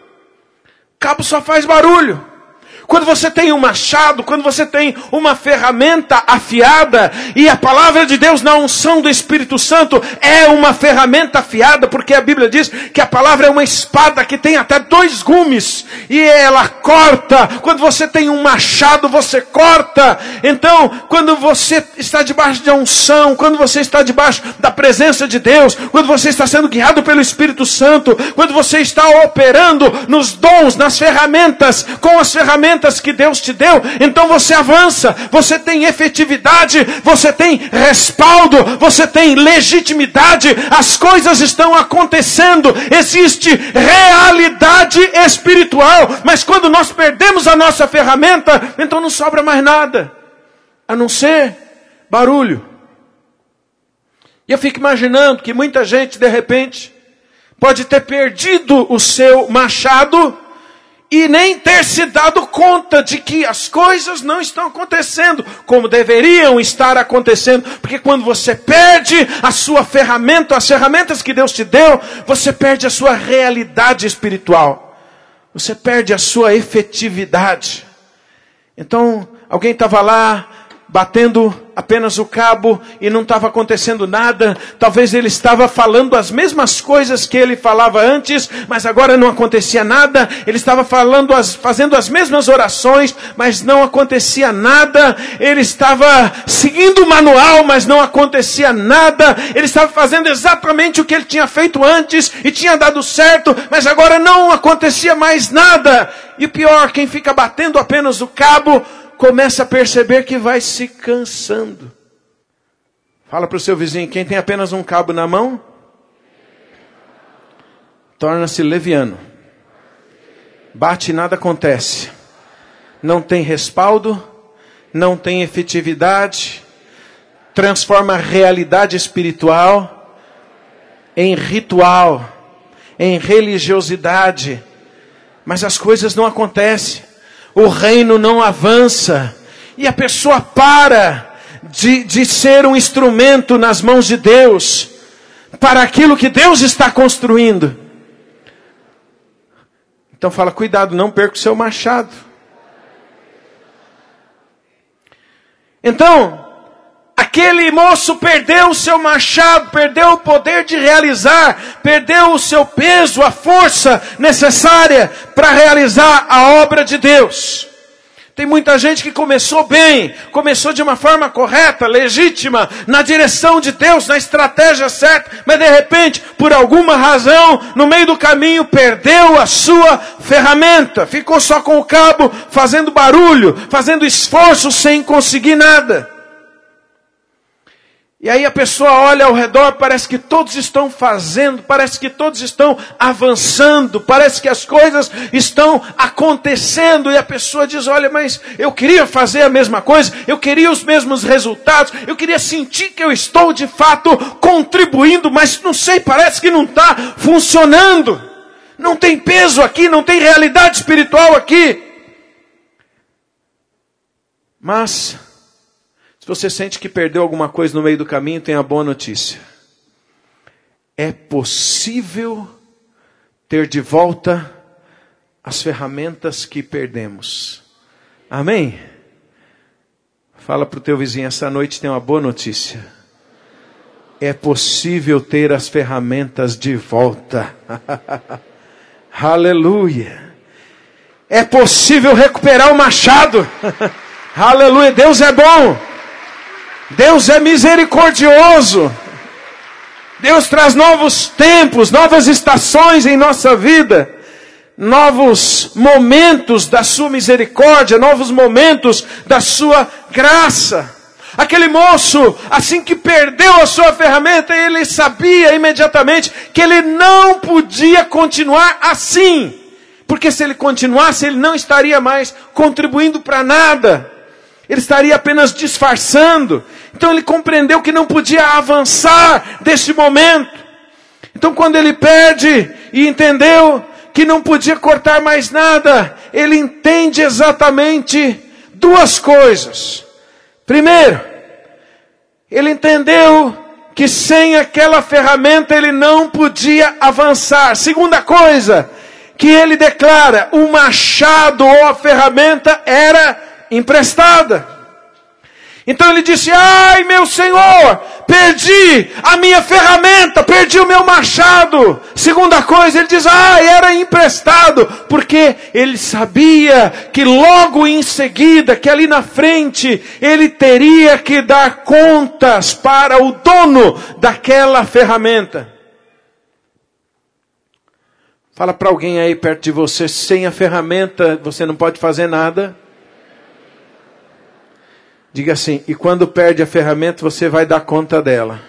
O cabo só faz barulho. Quando você tem um machado, quando você tem uma ferramenta afiada, e a palavra de Deus na unção do Espírito Santo é uma ferramenta afiada, porque a Bíblia diz que a palavra é uma espada que tem até dois gumes, e ela corta. Quando você tem um machado, você corta. Então, quando você está debaixo de unção, quando você está debaixo da presença de Deus, quando você está sendo guiado pelo Espírito Santo, quando você está operando nos dons, nas ferramentas, com as ferramentas que Deus te deu, então você avança, você tem efetividade, você tem respaldo, você tem legitimidade, as coisas estão acontecendo, existe realidade espiritual. Mas quando nós perdemos a nossa ferramenta, então não sobra mais nada, a não ser barulho. E eu fico imaginando que muita gente, de repente, pode ter perdido o seu machado e nem ter se dado conta de que as coisas não estão acontecendo como deveriam estar acontecendo. Porque quando você perde a sua ferramenta, as ferramentas que Deus te deu, você perde a sua realidade espiritual. Você perde a sua efetividade. Então, alguém estava lá batendo apenas o cabo e não estava acontecendo nada. Talvez ele estava falando as mesmas coisas que ele falava antes, mas agora não acontecia nada. Ele estava falando as, fazendo as mesmas orações, mas não acontecia nada. Ele estava seguindo o manual, mas não acontecia nada. Ele estava fazendo exatamente o que ele tinha feito antes e tinha dado certo, mas agora não acontecia mais nada. E pior, quem fica batendo apenas o cabo começa a perceber que vai se cansando. Fala para o seu vizinho, quem tem apenas um cabo na mão, torna-se leviano. Bate e nada acontece. Não tem respaldo, não tem efetividade, transforma a realidade espiritual em ritual, em religiosidade. Mas as coisas não acontecem. O reino não avança. E a pessoa para de, de ser um instrumento nas mãos de Deus para aquilo que Deus está construindo. Então fala, cuidado, não perca o seu machado. Então, aquele moço perdeu o seu machado, perdeu o poder de realizar, perdeu o seu peso, a força necessária para realizar a obra de Deus. Tem muita gente que começou bem, começou de uma forma correta, legítima, na direção de Deus, na estratégia certa, mas de repente, por alguma razão, no meio do caminho, perdeu a sua ferramenta, ficou só com o cabo, fazendo barulho, fazendo esforço sem conseguir nada. E aí a pessoa olha ao redor, parece que todos estão fazendo, parece que todos estão avançando, parece que as coisas estão acontecendo. E a pessoa diz, olha, mas eu queria fazer a mesma coisa, eu queria os mesmos resultados, eu queria sentir que eu estou de fato contribuindo, mas não sei, parece que não está funcionando. Não tem peso aqui, não tem realidade espiritual aqui. Mas se você sente que perdeu alguma coisa no meio do caminho, tem a boa notícia. É possível ter de volta as ferramentas que perdemos. Amém? Fala para o teu vizinho, essa noite tem uma boa notícia. É possível ter as ferramentas de volta. Aleluia. É possível recuperar o machado. Aleluia. Deus é bom. Deus é misericordioso. Deus traz novos tempos, novas estações em nossa vida. Novos momentos da sua misericórdia, novos momentos da sua graça. Aquele moço, assim que perdeu a sua ferramenta, ele sabia imediatamente que ele não podia continuar assim. Porque se ele continuasse, ele não estaria mais contribuindo para nada. Ele estaria apenas disfarçando. Então ele compreendeu que não podia avançar desse momento. Então quando ele perde e entendeu que não podia cortar mais nada, ele entende exatamente duas coisas. Primeiro, ele entendeu que sem aquela ferramenta ele não podia avançar. Segunda coisa, que ele declara, o machado ou a ferramenta era emprestada. Então ele disse, ai meu Senhor, perdi a minha ferramenta, perdi o meu machado. Segunda coisa, ele diz, ai, era emprestado, porque ele sabia que logo em seguida, que ali na frente, ele teria que dar contas para o dono daquela ferramenta. Fala para alguém aí perto de você, sem a ferramenta você não pode fazer nada. Diga assim, e quando perde a ferramenta você vai dar conta dela.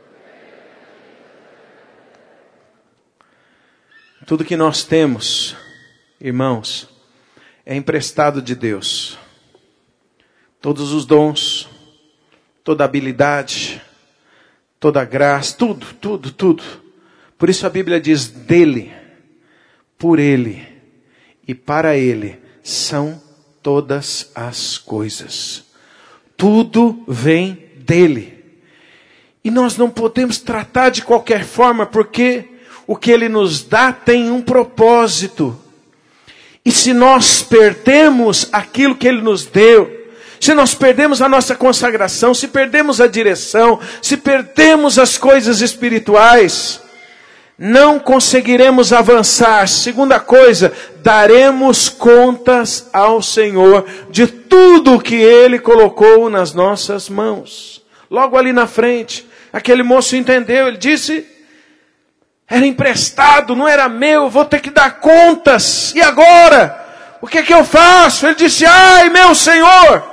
Tudo que nós temos, irmãos, é emprestado de Deus. Todos os dons, toda habilidade, toda graça, tudo, tudo, tudo. Por isso a Bíblia diz: dele, por ele e para ele são todas as coisas. Tudo vem dele. E nós não podemos tratar de qualquer forma, porque o que ele nos dá tem um propósito. E se nós perdemos aquilo que ele nos deu, se nós perdemos a nossa consagração, se perdemos a direção, se perdemos as coisas espirituais, não conseguiremos avançar. Segunda coisa, daremos contas ao Senhor de tudo que Ele colocou nas nossas mãos. Logo ali na frente, aquele moço entendeu, ele disse: era emprestado, não era meu, vou ter que dar contas. E agora? O que é que eu faço? Ele disse: ai, meu Senhor!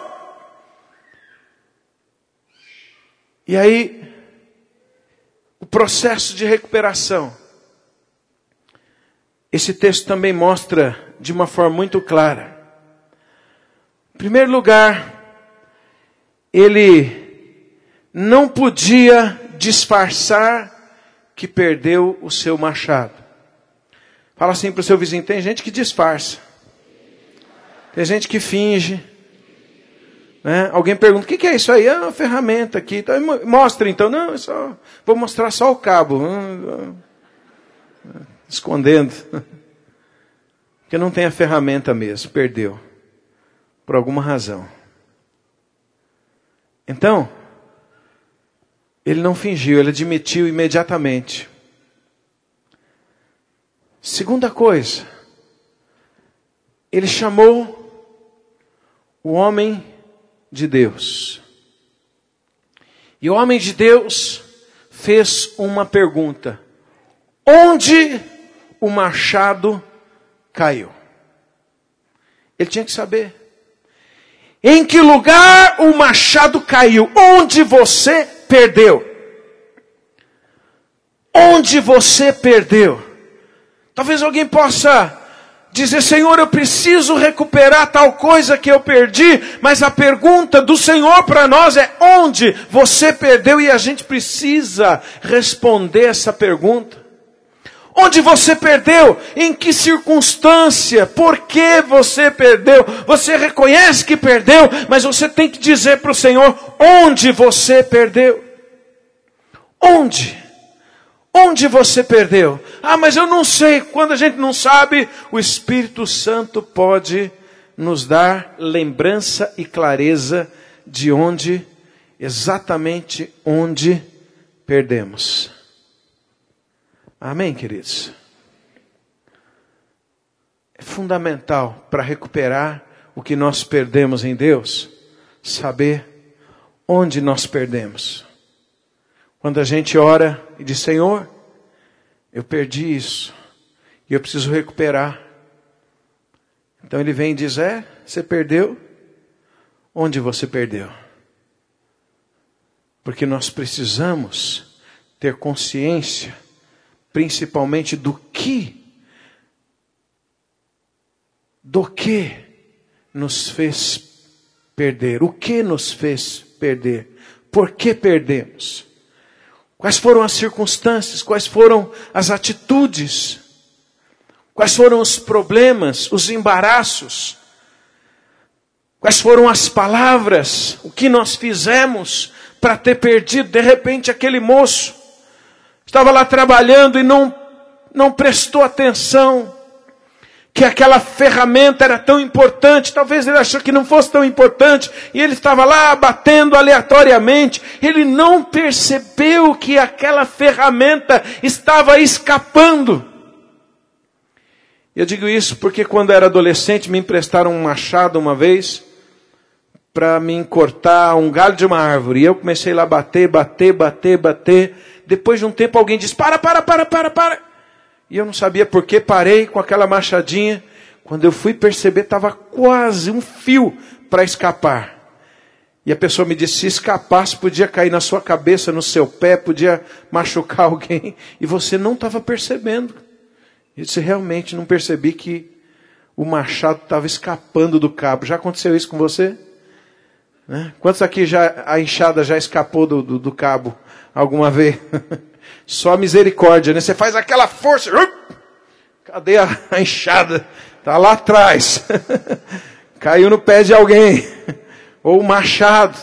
E aí, o processo de recuperação. Esse texto também mostra de uma forma muito clara. Em primeiro lugar, ele não podia disfarçar que perdeu o seu machado. Fala assim para o seu vizinho: tem gente que disfarça. Tem gente que finge. Né? Alguém pergunta: o que é isso aí? É uma ferramenta aqui. Então, mostra então. Não, é só, vou mostrar só o cabo. Escondendo. Porque não tem a ferramenta mesmo. Perdeu. Por alguma razão. Então, ele não fingiu, ele admitiu imediatamente. Segunda coisa, ele chamou o homem de Deus. E o homem de Deus fez uma pergunta: onde o machado caiu? Ele tinha que saber. Em que lugar o machado caiu? Onde você perdeu? Onde você perdeu? Talvez alguém possa dizer: Senhor, eu preciso recuperar tal coisa que eu perdi. Mas a pergunta do Senhor para nós é: onde você perdeu? E a gente precisa responder essa pergunta. Onde você perdeu? Em que circunstância? Por que você perdeu? Você reconhece que perdeu, mas você tem que dizer para o Senhor: onde você perdeu? Onde? Onde você perdeu? Ah, mas eu não sei. Quando a gente não sabe, o Espírito Santo pode nos dar lembrança e clareza de onde, exatamente onde perdemos. Amém, queridos? É fundamental para recuperar o que nós perdemos em Deus, saber onde nós perdemos. Quando a gente ora e diz: Senhor, eu perdi isso e eu preciso recuperar. Então ele vem e diz: é, você perdeu? Onde você perdeu? Porque nós precisamos ter consciência, principalmente do que, do que nos fez perder. O que nos fez perder? Por que perdemos? Quais foram as circunstâncias? Quais foram as atitudes? Quais foram os problemas, os embaraços? Quais foram as palavras? O que nós fizemos para ter perdido? De repente aquele moço estava lá trabalhando e não, não prestou atenção que aquela ferramenta era tão importante. Talvez ele achou que não fosse tão importante. E ele estava lá batendo aleatoriamente. Ele não percebeu que aquela ferramenta estava escapando. Eu digo isso porque quando eu era adolescente me emprestaram um machado uma vez para me cortar um galho de uma árvore. E eu comecei lá a bater, bater, bater, bater. Depois de um tempo alguém disse: para, para, para, para, para. E eu não sabia por que, parei com aquela machadinha. Quando eu fui perceber, estava quase um fio para escapar. E a pessoa me disse: se escapasse, podia cair na sua cabeça, no seu pé, podia machucar alguém. E você não estava percebendo. Eu disse: realmente não percebi que o machado estava escapando do cabo. Já aconteceu isso com você? Né? Quantos aqui já, a enxada já escapou do, do, do cabo alguma vez? Só misericórdia, né? Você faz aquela força. Cadê a, a enxada? Está lá atrás. Caiu no pé de alguém. Ou o machado.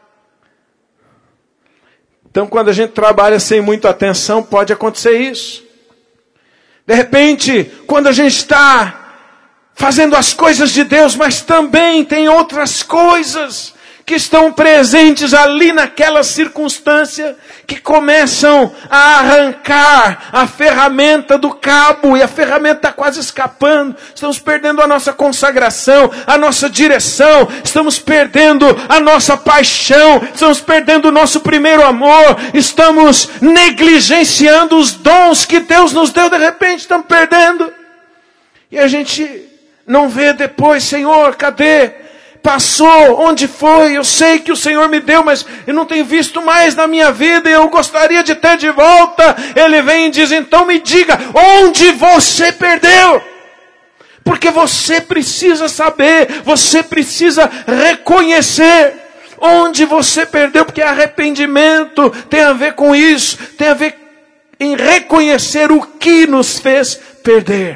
Então, quando a gente trabalha sem muita atenção, pode acontecer isso. De repente, quando a gente está fazendo as coisas de Deus, mas também tem outras coisas que estão presentes ali naquela circunstância, que começam a arrancar a ferramenta do cabo, e a ferramenta está quase escapando. Estamos perdendo a nossa consagração, a nossa direção, estamos perdendo a nossa paixão, estamos perdendo o nosso primeiro amor, estamos negligenciando os dons que Deus nos deu, de repente estamos perdendo. E a gente não vê depois, Senhor, cadê? Passou, onde foi? Eu sei que o Senhor me deu, mas eu não tenho visto mais na minha vida e eu gostaria de ter de volta. Ele vem e diz, então me diga, onde você perdeu? Porque você precisa saber, você precisa reconhecer onde você perdeu, porque arrependimento tem a ver com isso, tem a ver em reconhecer o que nos fez perder.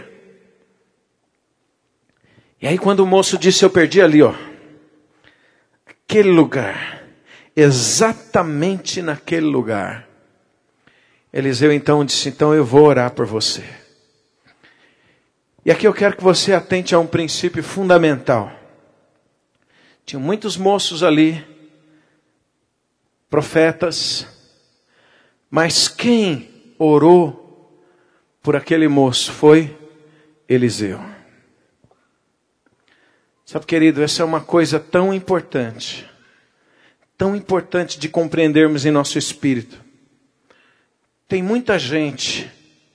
E aí quando o moço disse, eu perdi ali, ó. Aquele lugar, exatamente naquele lugar. Eliseu então disse, então eu vou orar por você. E aqui eu quero que você atente a um princípio fundamental. Tinha muitos moços ali, profetas, mas quem orou por aquele moço foi Eliseu. Sabe, querido, essa é uma coisa tão importante, tão importante de compreendermos em nosso espírito. Tem muita gente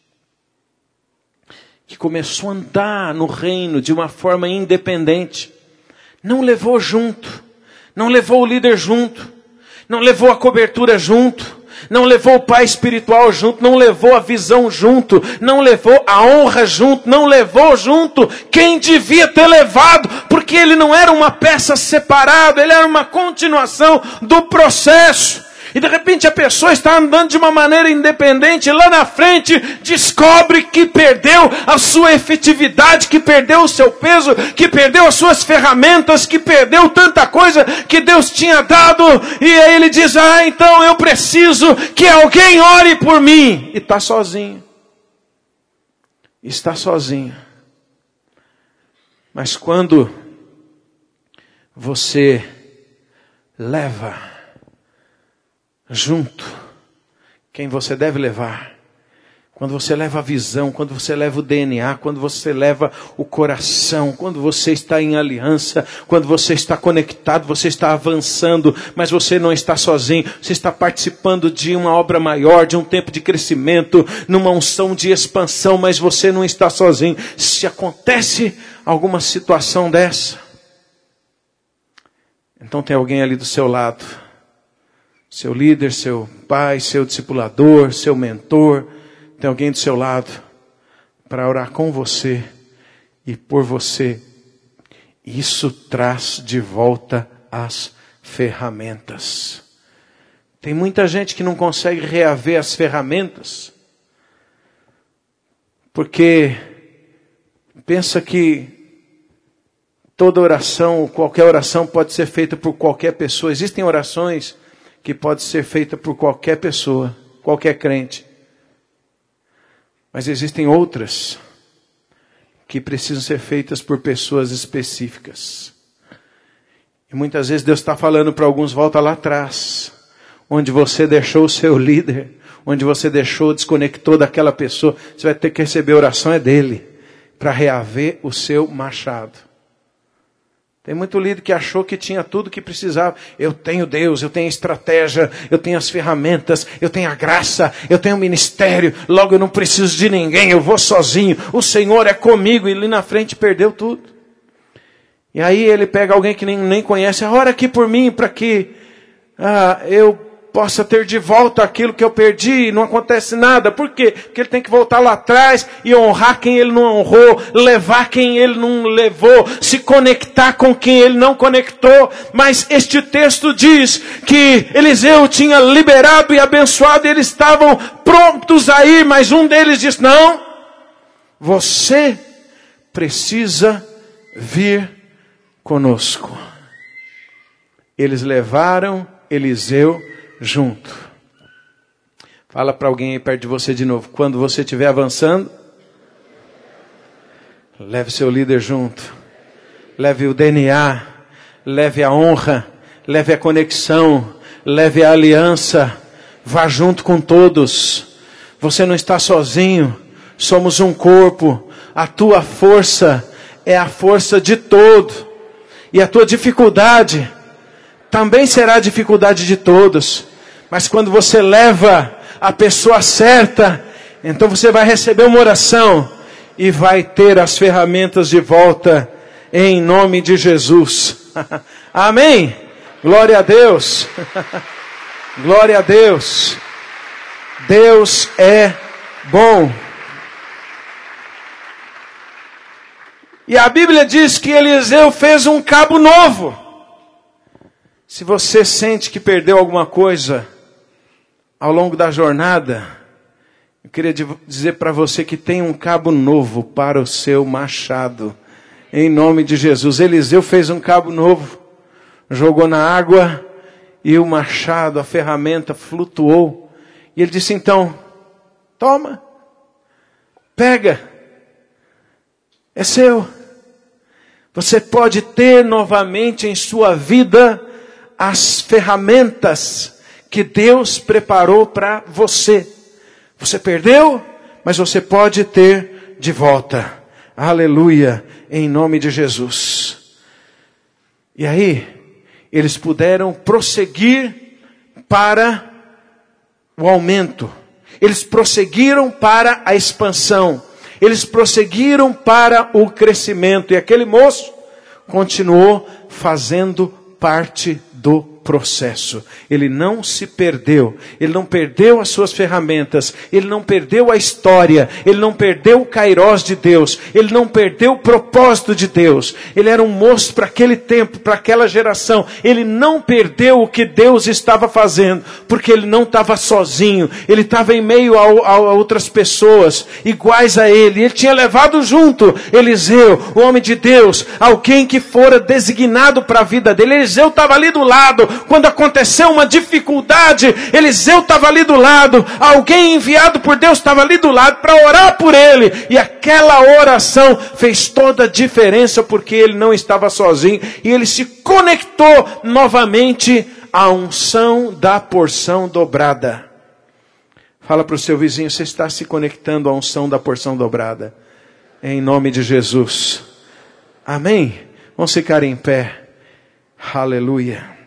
que começou a andar no reino de uma forma independente, não levou junto, não levou o líder junto, não levou a cobertura junto, não levou o pai espiritual junto, não levou a visão junto, não levou a honra junto, não levou junto quem devia ter levado, porque ele não era uma peça separada, ele era uma continuação do processo. E de repente a pessoa está andando de uma maneira independente, lá na frente descobre que perdeu a sua efetividade, que perdeu o seu peso, que perdeu as suas ferramentas, que perdeu tanta coisa que Deus tinha dado. E aí ele diz, ah, então eu preciso que alguém ore por mim. E está sozinho. Está sozinho. Mas quando você leva junto quem você deve levar, quando você leva a visão, quando você leva o D N A, quando você leva o coração, quando você está em aliança, quando você está conectado, você está avançando, mas você não está sozinho, você está participando de uma obra maior, de um tempo de crescimento, numa unção de expansão, mas você não está sozinho. Se acontece alguma situação dessa, então tem alguém ali do seu lado, seu líder, seu pai, seu discipulador, seu mentor, tem alguém do seu lado para orar com você e por você. Isso traz de volta as ferramentas. Tem muita gente que não consegue reaver as ferramentas, porque pensa que toda oração, qualquer oração pode ser feita por qualquer pessoa. Existem orações que pode ser feita por qualquer pessoa, qualquer crente. Mas existem outras que precisam ser feitas por pessoas específicas. E muitas vezes Deus está falando para alguns, volta lá atrás, onde você deixou o seu líder, onde você deixou, desconectou daquela pessoa. Você vai ter que receber a oração é dele, para reaver o seu machado. Tem muito líder que achou que tinha tudo que precisava. Eu tenho Deus, eu tenho estratégia, eu tenho as ferramentas, eu tenho a graça, eu tenho o ministério, logo eu não preciso de ninguém, eu vou sozinho, o Senhor é comigo, e ali na frente perdeu tudo. E aí ele pega alguém que nem, nem conhece, ora aqui por mim, para que ah, eu possa ter de volta aquilo que eu perdi e não acontece nada. Por quê? Porque ele tem que voltar lá atrás e honrar quem ele não honrou, levar quem ele não levou, se conectar com quem ele não conectou. Mas este texto diz que Eliseu tinha liberado e abençoado, e eles estavam prontos a ir, mas um deles disse: não, você precisa vir conosco. Eles levaram Eliseu junto. Fala para alguém aí perto de você de novo. Quando você estiver avançando, leve seu líder junto. Leve o D N A. Leve a honra. Leve a conexão. Leve a aliança. Vá junto com todos. Você não está sozinho. Somos um corpo. A tua força é a força de todo. E a tua dificuldade também será a dificuldade de todos. Mas quando você leva a pessoa certa, então você vai receber uma oração e vai ter as ferramentas de volta em nome de Jesus. Amém? Glória a Deus. Glória a Deus. Deus é bom. E a Bíblia diz que Eliseu fez um cabo novo. Se você sente que perdeu alguma coisa ao longo da jornada, eu queria dizer para você que tem um cabo novo para o seu machado. Em nome de Jesus. Eliseu fez um cabo novo, jogou na água e o machado, a ferramenta, flutuou. E ele disse: então, toma, pega, é seu. Você pode ter novamente em sua vida as ferramentas que Deus preparou para você. Você perdeu, mas você pode ter de volta. Aleluia, em nome de Jesus. E aí, eles puderam prosseguir para o aumento. Eles prosseguiram para a expansão. Eles prosseguiram para o crescimento. E aquele moço continuou fazendo parte do processo. Ele não se perdeu. Ele não perdeu as suas ferramentas. Ele não perdeu a história. Ele não perdeu o kairós de Deus. Ele não perdeu o propósito de Deus. Ele era um moço para aquele tempo, para aquela geração. Ele não perdeu o que Deus estava fazendo, porque ele não estava sozinho. Ele estava em meio a, a, a outras pessoas iguais a ele. Ele tinha levado junto Eliseu, o homem de Deus, alguém que fora designado para a vida dele. Eliseu estava ali do lado. Quando aconteceu uma dificuldade, Eliseu estava ali do lado. Alguém enviado por Deus estava ali do lado para orar por ele. E aquela oração fez toda a diferença, porque ele não estava sozinho. E ele se conectou novamente à unção da porção dobrada. Fala para o seu vizinho: você está se conectando à unção da porção dobrada. Em nome de Jesus. Amém? Vamos ficar em pé. Aleluia.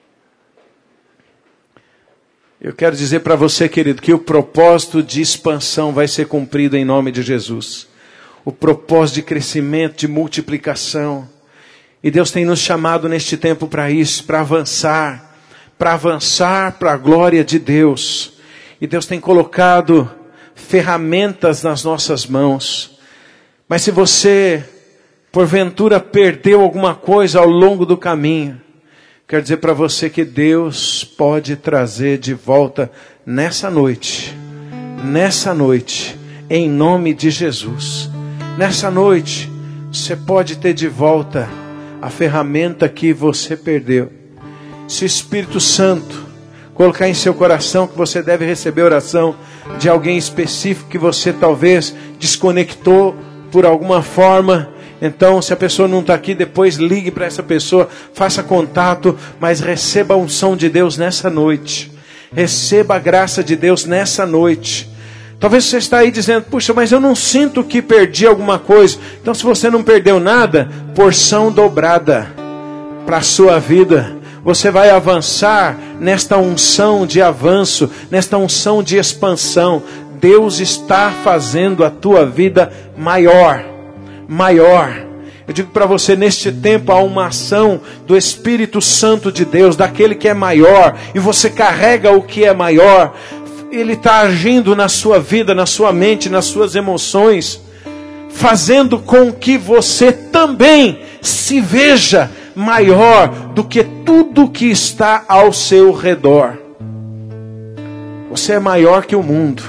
Eu quero dizer para você, querido, que o propósito de expansão vai ser cumprido em nome de Jesus. O propósito de crescimento, de multiplicação. E Deus tem nos chamado neste tempo para isso, para avançar. Para avançar para a glória de Deus. E Deus tem colocado ferramentas nas nossas mãos. Mas se você, porventura, perdeu alguma coisa ao longo do caminho, quero dizer para você que Deus pode trazer de volta nessa noite. Nessa noite, em nome de Jesus. Nessa noite, você pode ter de volta a ferramenta que você perdeu. Se o Espírito Santo colocar em seu coração que você deve receber oração de alguém específico que você talvez desconectou por alguma forma, então, se a pessoa não está aqui, depois ligue para essa pessoa, faça contato, mas receba a unção de Deus nessa noite. Receba a graça de Deus nessa noite. Talvez você está aí dizendo: puxa, mas eu não sinto que perdi alguma coisa. Então, se você não perdeu nada, porção dobrada para a sua vida. Você vai avançar nesta unção de avanço, nesta unção de expansão. Deus está fazendo a tua vida maior. Maior. Eu digo para você, neste tempo há uma ação do Espírito Santo de Deus, daquele que é maior, e você carrega o que é maior. Ele está agindo na sua vida, na sua mente, nas suas emoções, fazendo com que você também se veja maior do que tudo que está ao seu redor. Você é maior que o mundo.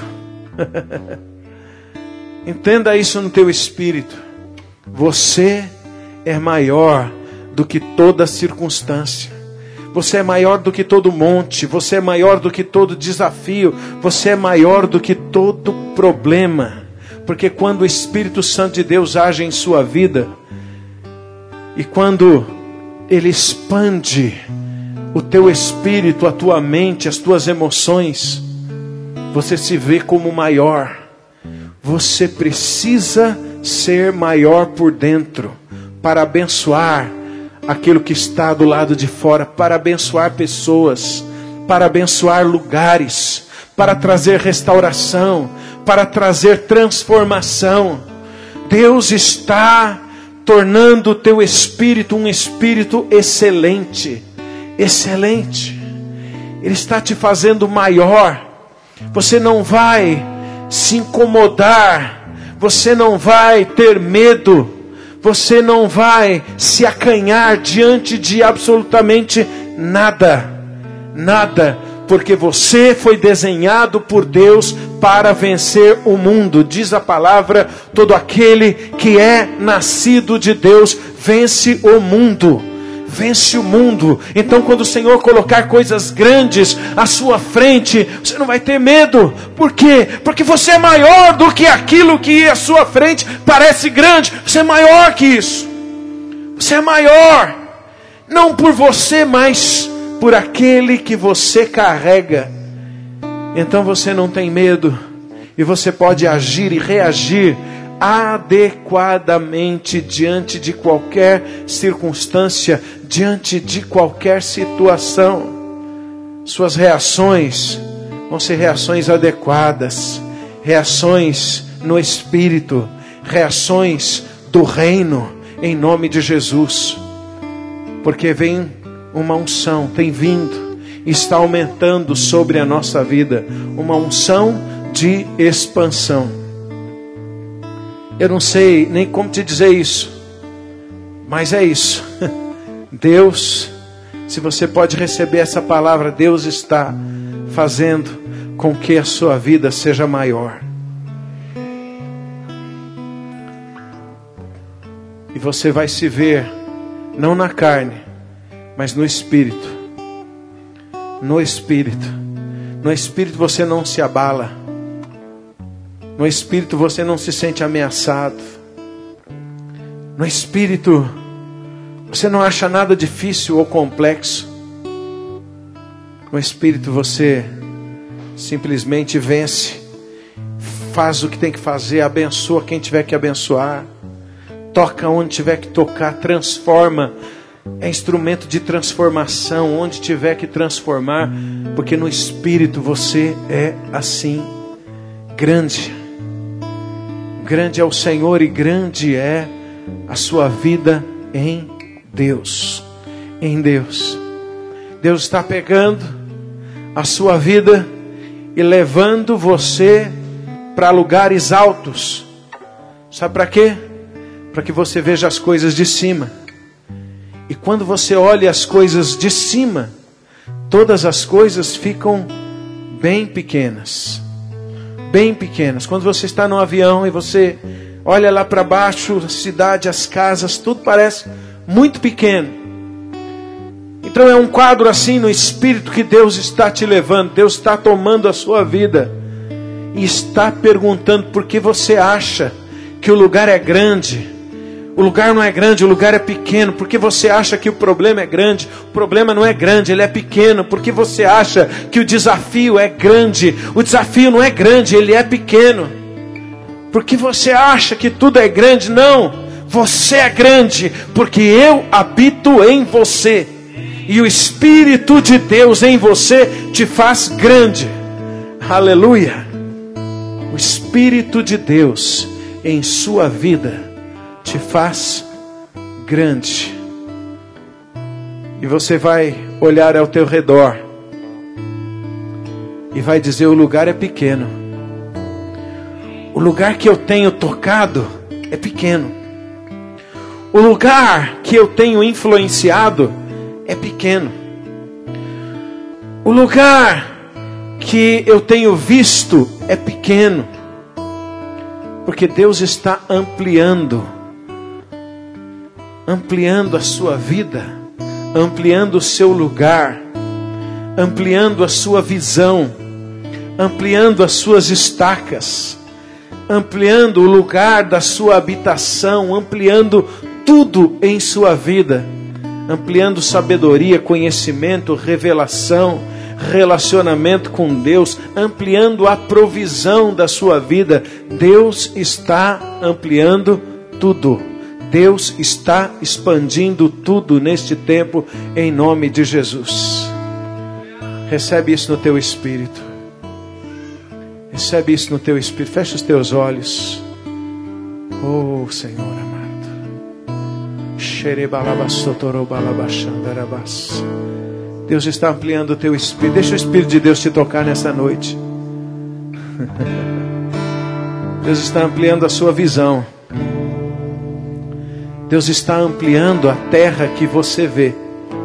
Entenda isso no teu espírito. Você é maior do que toda circunstância. Você é maior do que todo monte. Você é maior do que todo desafio. Você é maior do que todo problema. Porque quando o Espírito Santo de Deus age em sua vida, e quando Ele expande o teu espírito, a tua mente, as tuas emoções, você se vê como maior. Você precisa ser maior por dentro, para abençoar aquilo que está do lado de fora, para abençoar pessoas, para abençoar lugares, para trazer restauração, para trazer transformação. Deus está tornando o teu espírito um espírito excelente, excelente. Ele está te fazendo maior. Você não vai se incomodar, você não vai ter medo, você não vai se acanhar diante de absolutamente nada, nada, porque você foi desenhado por Deus para vencer o mundo. Diz a palavra, todo aquele que é nascido de Deus vence o mundo. Vence o mundo. Então quando o Senhor colocar coisas grandes à sua frente, você não vai ter medo. Por quê? Porque você é maior do que aquilo que à sua frente parece grande. Você é maior que isso. Você é maior. Não por você, mas por aquele que você carrega. Então você não tem medo. E você pode agir e reagir adequadamente diante de qualquer circunstância, diante de qualquer situação. Suas reações vão ser reações adequadas, reações no Espírito, reações do reino, em nome de Jesus. Porque vem uma unção, tem vindo, está aumentando sobre a nossa vida, uma unção de expansão. Eu não sei nem como te dizer isso, mas é isso. Deus, se você pode receber essa palavra, Deus está fazendo com que a sua vida seja maior. E você vai se ver, não na carne, mas no Espírito. No Espírito. No Espírito você não se abala. No Espírito você não se sente ameaçado. No Espírito você não acha nada difícil ou complexo. No Espírito você simplesmente vence, faz o que tem que fazer, abençoa quem tiver que abençoar, toca onde tiver que tocar, transforma, é instrumento de transformação onde tiver que transformar, porque no Espírito você é assim. Grande Grande é o Senhor e grande é a sua vida em Deus. Em Deus. Deus está pegando a sua vida e levando você para lugares altos. Sabe para quê? Para que você veja as coisas de cima. E quando você olha as coisas de cima, todas as coisas ficam bem pequenas. Bem pequenas. Quando você está no avião e você olha lá para baixo, a cidade, as casas, tudo parece muito pequeno. Então é um quadro assim no Espírito que Deus está te levando. Deus está tomando a sua vida e está perguntando por que você acha que o lugar é grande. O lugar não é grande, o lugar é pequeno. Porque você acha que o problema é grande. O problema não é grande, ele é pequeno. Porque você acha que o desafio é grande. O desafio não é grande, ele é pequeno. Porque você acha que tudo é grande. Não, você é grande, porque eu habito em você. E o Espírito de Deus em você te faz grande. Aleluia. O Espírito de Deus em sua vida te faz grande. E você vai olhar ao teu redor e vai dizer: o lugar é pequeno. O lugar que eu tenho tocado é pequeno. O lugar que eu tenho influenciado é pequeno. O lugar que eu tenho visto é pequeno. Porque Deus está ampliando, ampliando a sua vida, ampliando o seu lugar, ampliando a sua visão, ampliando as suas estacas, ampliando o lugar da sua habitação, ampliando tudo em sua vida, ampliando sabedoria, conhecimento, revelação, relacionamento com Deus, ampliando a provisão da sua vida. Deus está ampliando tudo. Deus está expandindo tudo neste tempo, em nome de Jesus. Recebe isso no teu espírito. Recebe isso no teu espírito. Fecha os teus olhos. Oh, Senhor amado. Deus está ampliando o teu espírito. Deixa o Espírito de Deus te tocar nessa noite. Deus está ampliando a sua visão. Deus está ampliando a terra que você vê.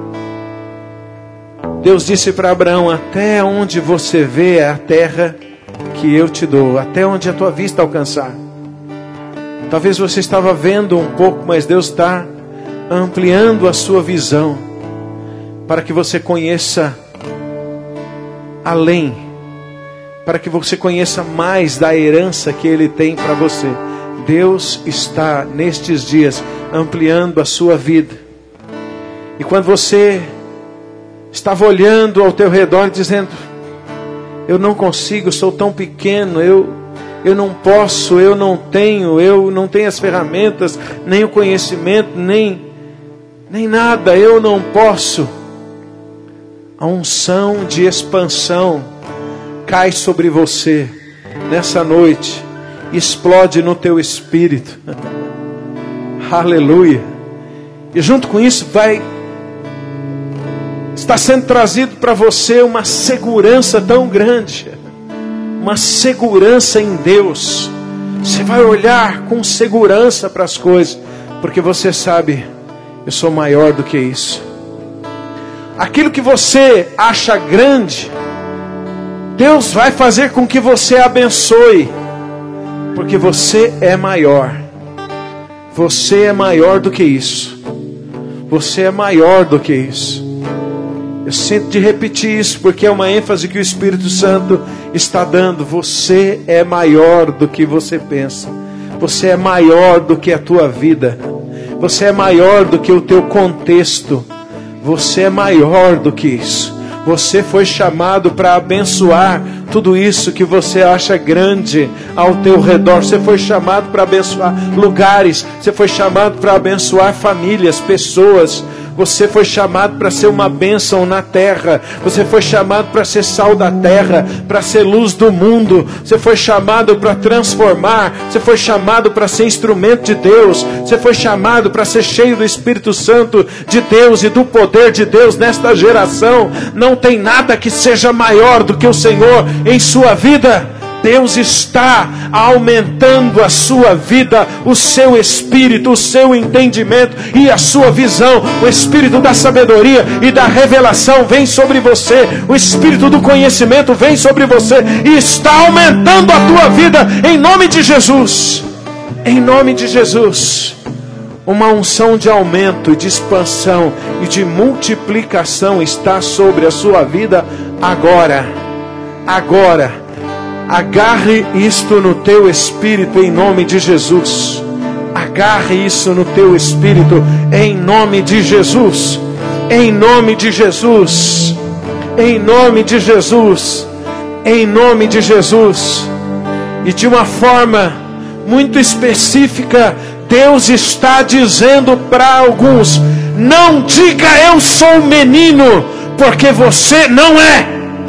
Deus disse para Abraão: até onde você vê é a terra que eu te dou, até onde a tua vista alcançar. Talvez você estava vendo um pouco, mas Deus está ampliando a sua visão, para que você conheça além, para que você conheça mais da herança que Ele tem para você. Deus está nestes dias ampliando a sua vida. E quando você estava olhando ao teu redor dizendo: eu não consigo, sou tão pequeno, eu, eu não posso, eu não tenho, eu não tenho as ferramentas, nem o conhecimento, nem, nem nada, eu não posso. A unção de expansão cai sobre você nessa noite, explode no teu espírito. Aleluia. E junto com isso vai está sendo trazido para você uma segurança tão grande, uma segurança em Deus. Você vai olhar com segurança para as coisas, porque você sabe: eu sou maior do que isso. Aquilo que você acha grande, Deus vai fazer com que você abençoe, porque você é maior. Você é maior do que isso. Você é maior do que isso. Eu sinto de repetir isso, porque é uma ênfase que o Espírito Santo está dando. Você é maior do que você pensa. Você é maior do que a tua vida. Você é maior do que o teu contexto. Você é maior do que isso. Você foi chamado para abençoar tudo isso que você acha grande ao teu redor. Você foi chamado para abençoar lugares. Você foi chamado para abençoar famílias, pessoas. Você foi chamado para ser uma bênção na terra. Você foi chamado para ser sal da terra, para ser luz do mundo. Você foi chamado para transformar. Você foi chamado para ser instrumento de Deus. Você foi chamado para ser cheio do Espírito Santo de Deus e do poder de Deus nesta geração. Não tem nada que seja maior do que o Senhor em sua vida. Deus está aumentando a sua vida, o seu espírito, o seu entendimento e a sua visão. O espírito da sabedoria e da revelação vem sobre você. O espírito do conhecimento vem sobre você e está aumentando a tua vida em nome de Jesus. Em nome de Jesus. Uma unção de aumento, de expansão e de multiplicação está sobre a sua vida agora. Agora. Agarre isto no teu espírito em nome de Jesus. Agarre isso no teu espírito em nome de Jesus. Em nome de Jesus. Em nome de Jesus. Em nome de Jesus. E de uma forma muito específica, Deus está dizendo para alguns: não diga eu sou menino, porque você não é.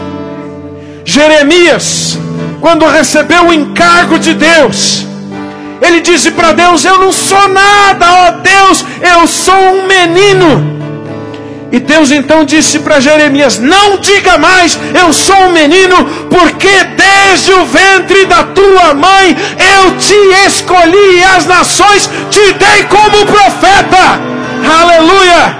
Jeremias, quando recebeu o encargo de Deus, Ele disse para Deus: eu não sou nada, ó Deus, eu sou um menino. E Deus então disse para Jeremias: não diga mais, eu sou um menino, porque desde o ventre da tua mãe eu te escolhi e as nações te dei como profeta. Aleluia!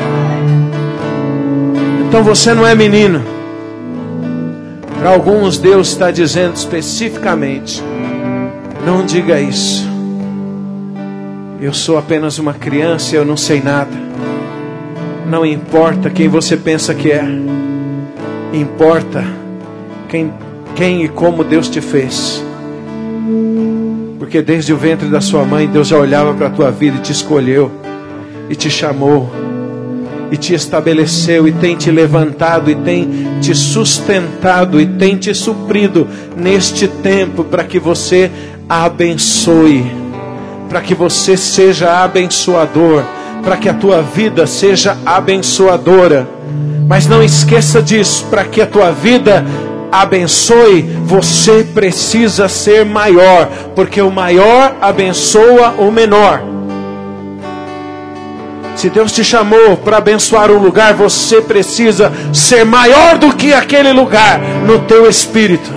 Então você não é menino. Para alguns Deus está dizendo especificamente: não diga isso. Eu sou apenas uma criança, eu não sei nada. Não importa quem você pensa que é, importa quem, quem e como Deus te fez. Porque desde o ventre da sua mãe, Deus já olhava para a tua vida e te escolheu, e te chamou, e te estabeleceu, e tem te levantado, e tem te sustentado, e tem te suprido neste tempo, para que você abençoe, para que você seja abençoador, para que a tua vida seja abençoadora. Mas não esqueça disso: para que a tua vida abençoe, você precisa ser maior, porque o maior abençoa o menor. Se Deus te chamou para abençoar um lugar, você precisa ser maior do que aquele lugar no teu espírito.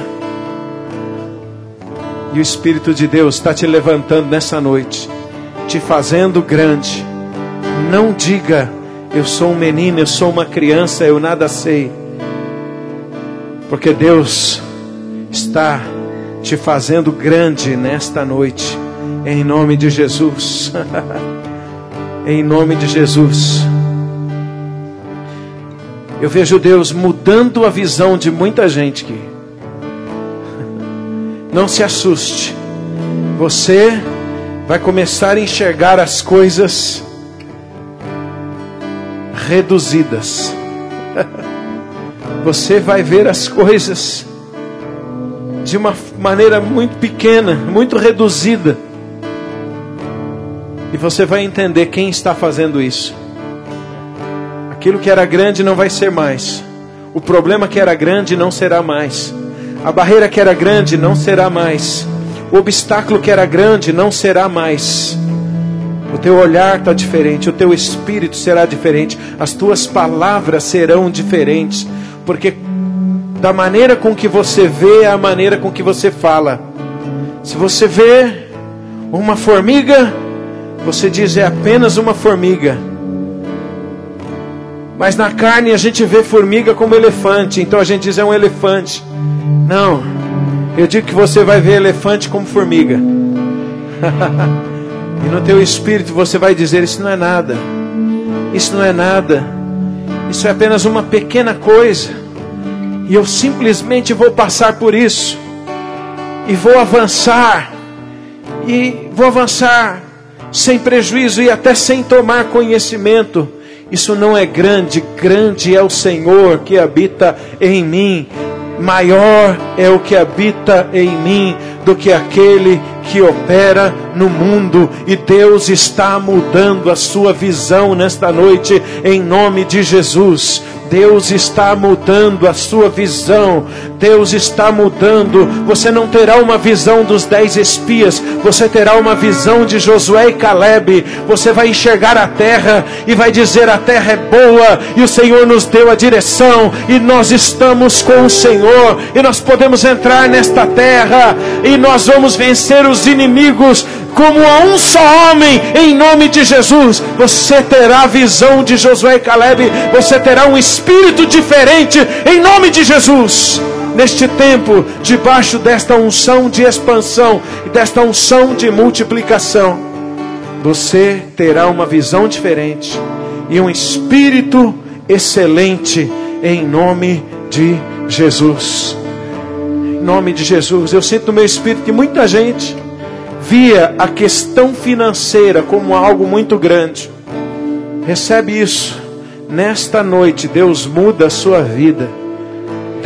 E o Espírito de Deus está te levantando nessa noite, te fazendo grande. Não diga: eu sou um menino, eu sou uma criança, eu nada sei. Porque Deus está te fazendo grande nesta noite, em nome de Jesus. Em nome de Jesus. Eu vejo Deus mudando a visão de muita gente aqui. Não se assuste. Você vai começar a enxergar as coisas reduzidas. Você vai ver as coisas de uma maneira muito pequena, muito reduzida. E você vai entender quem está fazendo isso. Aquilo que era grande não vai ser mais. O problema que era grande não será mais. A barreira que era grande não será mais. O obstáculo que era grande não será mais. O teu olhar está diferente, o teu espírito será diferente, as tuas palavras serão diferentes, porque da maneira com que você vê é a maneira com que você fala. Se você vê uma formiga, você diz: é apenas uma formiga. Mas na carne a gente vê formiga como elefante, então a gente diz: é um elefante. Não, eu digo que você vai ver elefante como formiga. E no teu espírito você vai dizer: isso não é nada, isso não é nada, isso é apenas uma pequena coisa, e eu simplesmente vou passar por isso, e vou avançar, e vou avançar sem prejuízo e até sem tomar conhecimento. Isso não é grande, grande é o Senhor que habita em mim. Maior é o que habita em mim do que aquele que opera no mundo. E Deus está mudando a sua visão nesta noite, em nome de Jesus. Deus está mudando a sua visão. Deus está mudando. Você não terá uma visão dos dez espias. Você terá uma visão de Josué e Calebe. Você vai enxergar a terra e vai dizer: a terra é boa e o Senhor nos deu a direção e nós estamos com o Senhor e nós podemos entrar nesta terra e nós vamos vencer os inimigos como a um só homem, em nome de Jesus. Você terá a visão de Josué e Calebe. Você terá um espírito diferente, em nome de Jesus. Neste tempo, debaixo desta unção de expansão e desta unção de multiplicação, você terá uma visão diferente e um espírito excelente, em nome de Jesus. Em nome de Jesus. Eu sinto no meu espírito que muita gente via a questão financeira como algo muito grande. Recebe isso. Nesta noite, Deus muda a sua vida.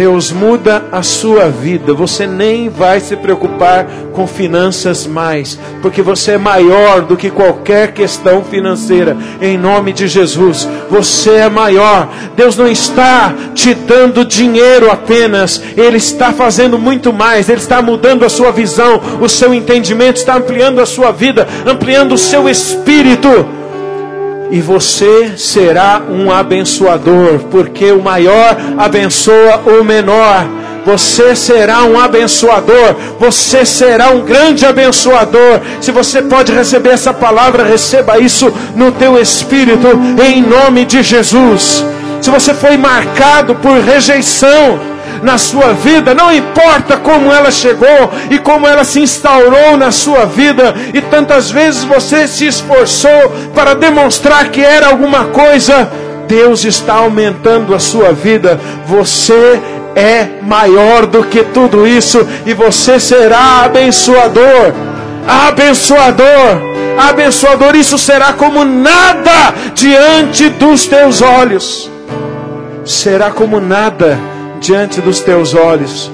Deus muda a sua vida. Você nem vai se preocupar com finanças mais, porque você é maior do que qualquer questão financeira. Em nome de Jesus, você é maior. Deus não está te dando dinheiro apenas, Ele está fazendo muito mais. Ele está mudando a sua visão, o seu entendimento, está ampliando a sua vida, ampliando o seu espírito. E você será um abençoador, porque o maior abençoa o menor. Você será um abençoador, você será um grande abençoador. Se você pode receber essa palavra, receba isso no teu espírito, em nome de Jesus. Se você foi marcado por rejeição na sua vida, não importa como ela chegou e como ela se instaurou na sua vida, e tantas vezes você se esforçou para demonstrar que era alguma coisa, Deus está aumentando a sua vida. Você é maior do que tudo isso, e você será abençoador, abençoador, abençoador. Isso será como nada diante dos teus olhos, será como nada diante dos teus olhos,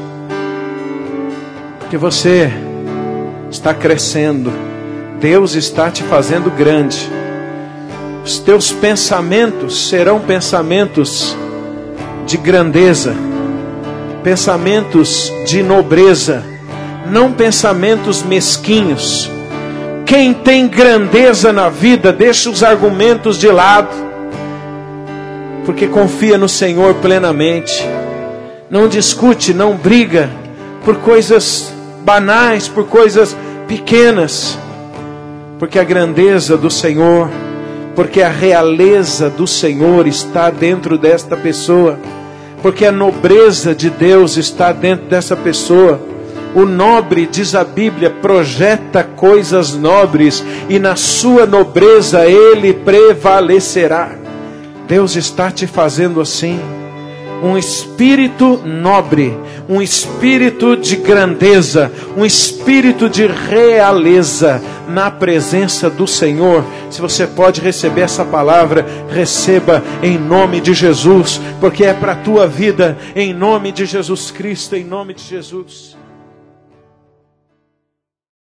porque você está crescendo, Deus está te fazendo grande. Os teus pensamentos serão pensamentos de grandeza, pensamentos de nobreza, não pensamentos mesquinhos. Quem tem grandeza na vida, deixa os argumentos de lado, porque confia no Senhor plenamente. Não discute, não briga por coisas banais, por coisas pequenas, porque a grandeza do Senhor, porque a realeza do Senhor está dentro desta pessoa, porque a nobreza de Deus está dentro dessa pessoa. O nobre, diz a Bíblia, projeta coisas nobres, e na sua nobreza ele prevalecerá. Deus está te fazendo assim, um espírito nobre, um espírito de grandeza, um espírito de realeza na presença do Senhor. Se você pode receber essa palavra, receba em nome de Jesus, porque é para a tua vida, em nome de Jesus Cristo, em nome de Jesus.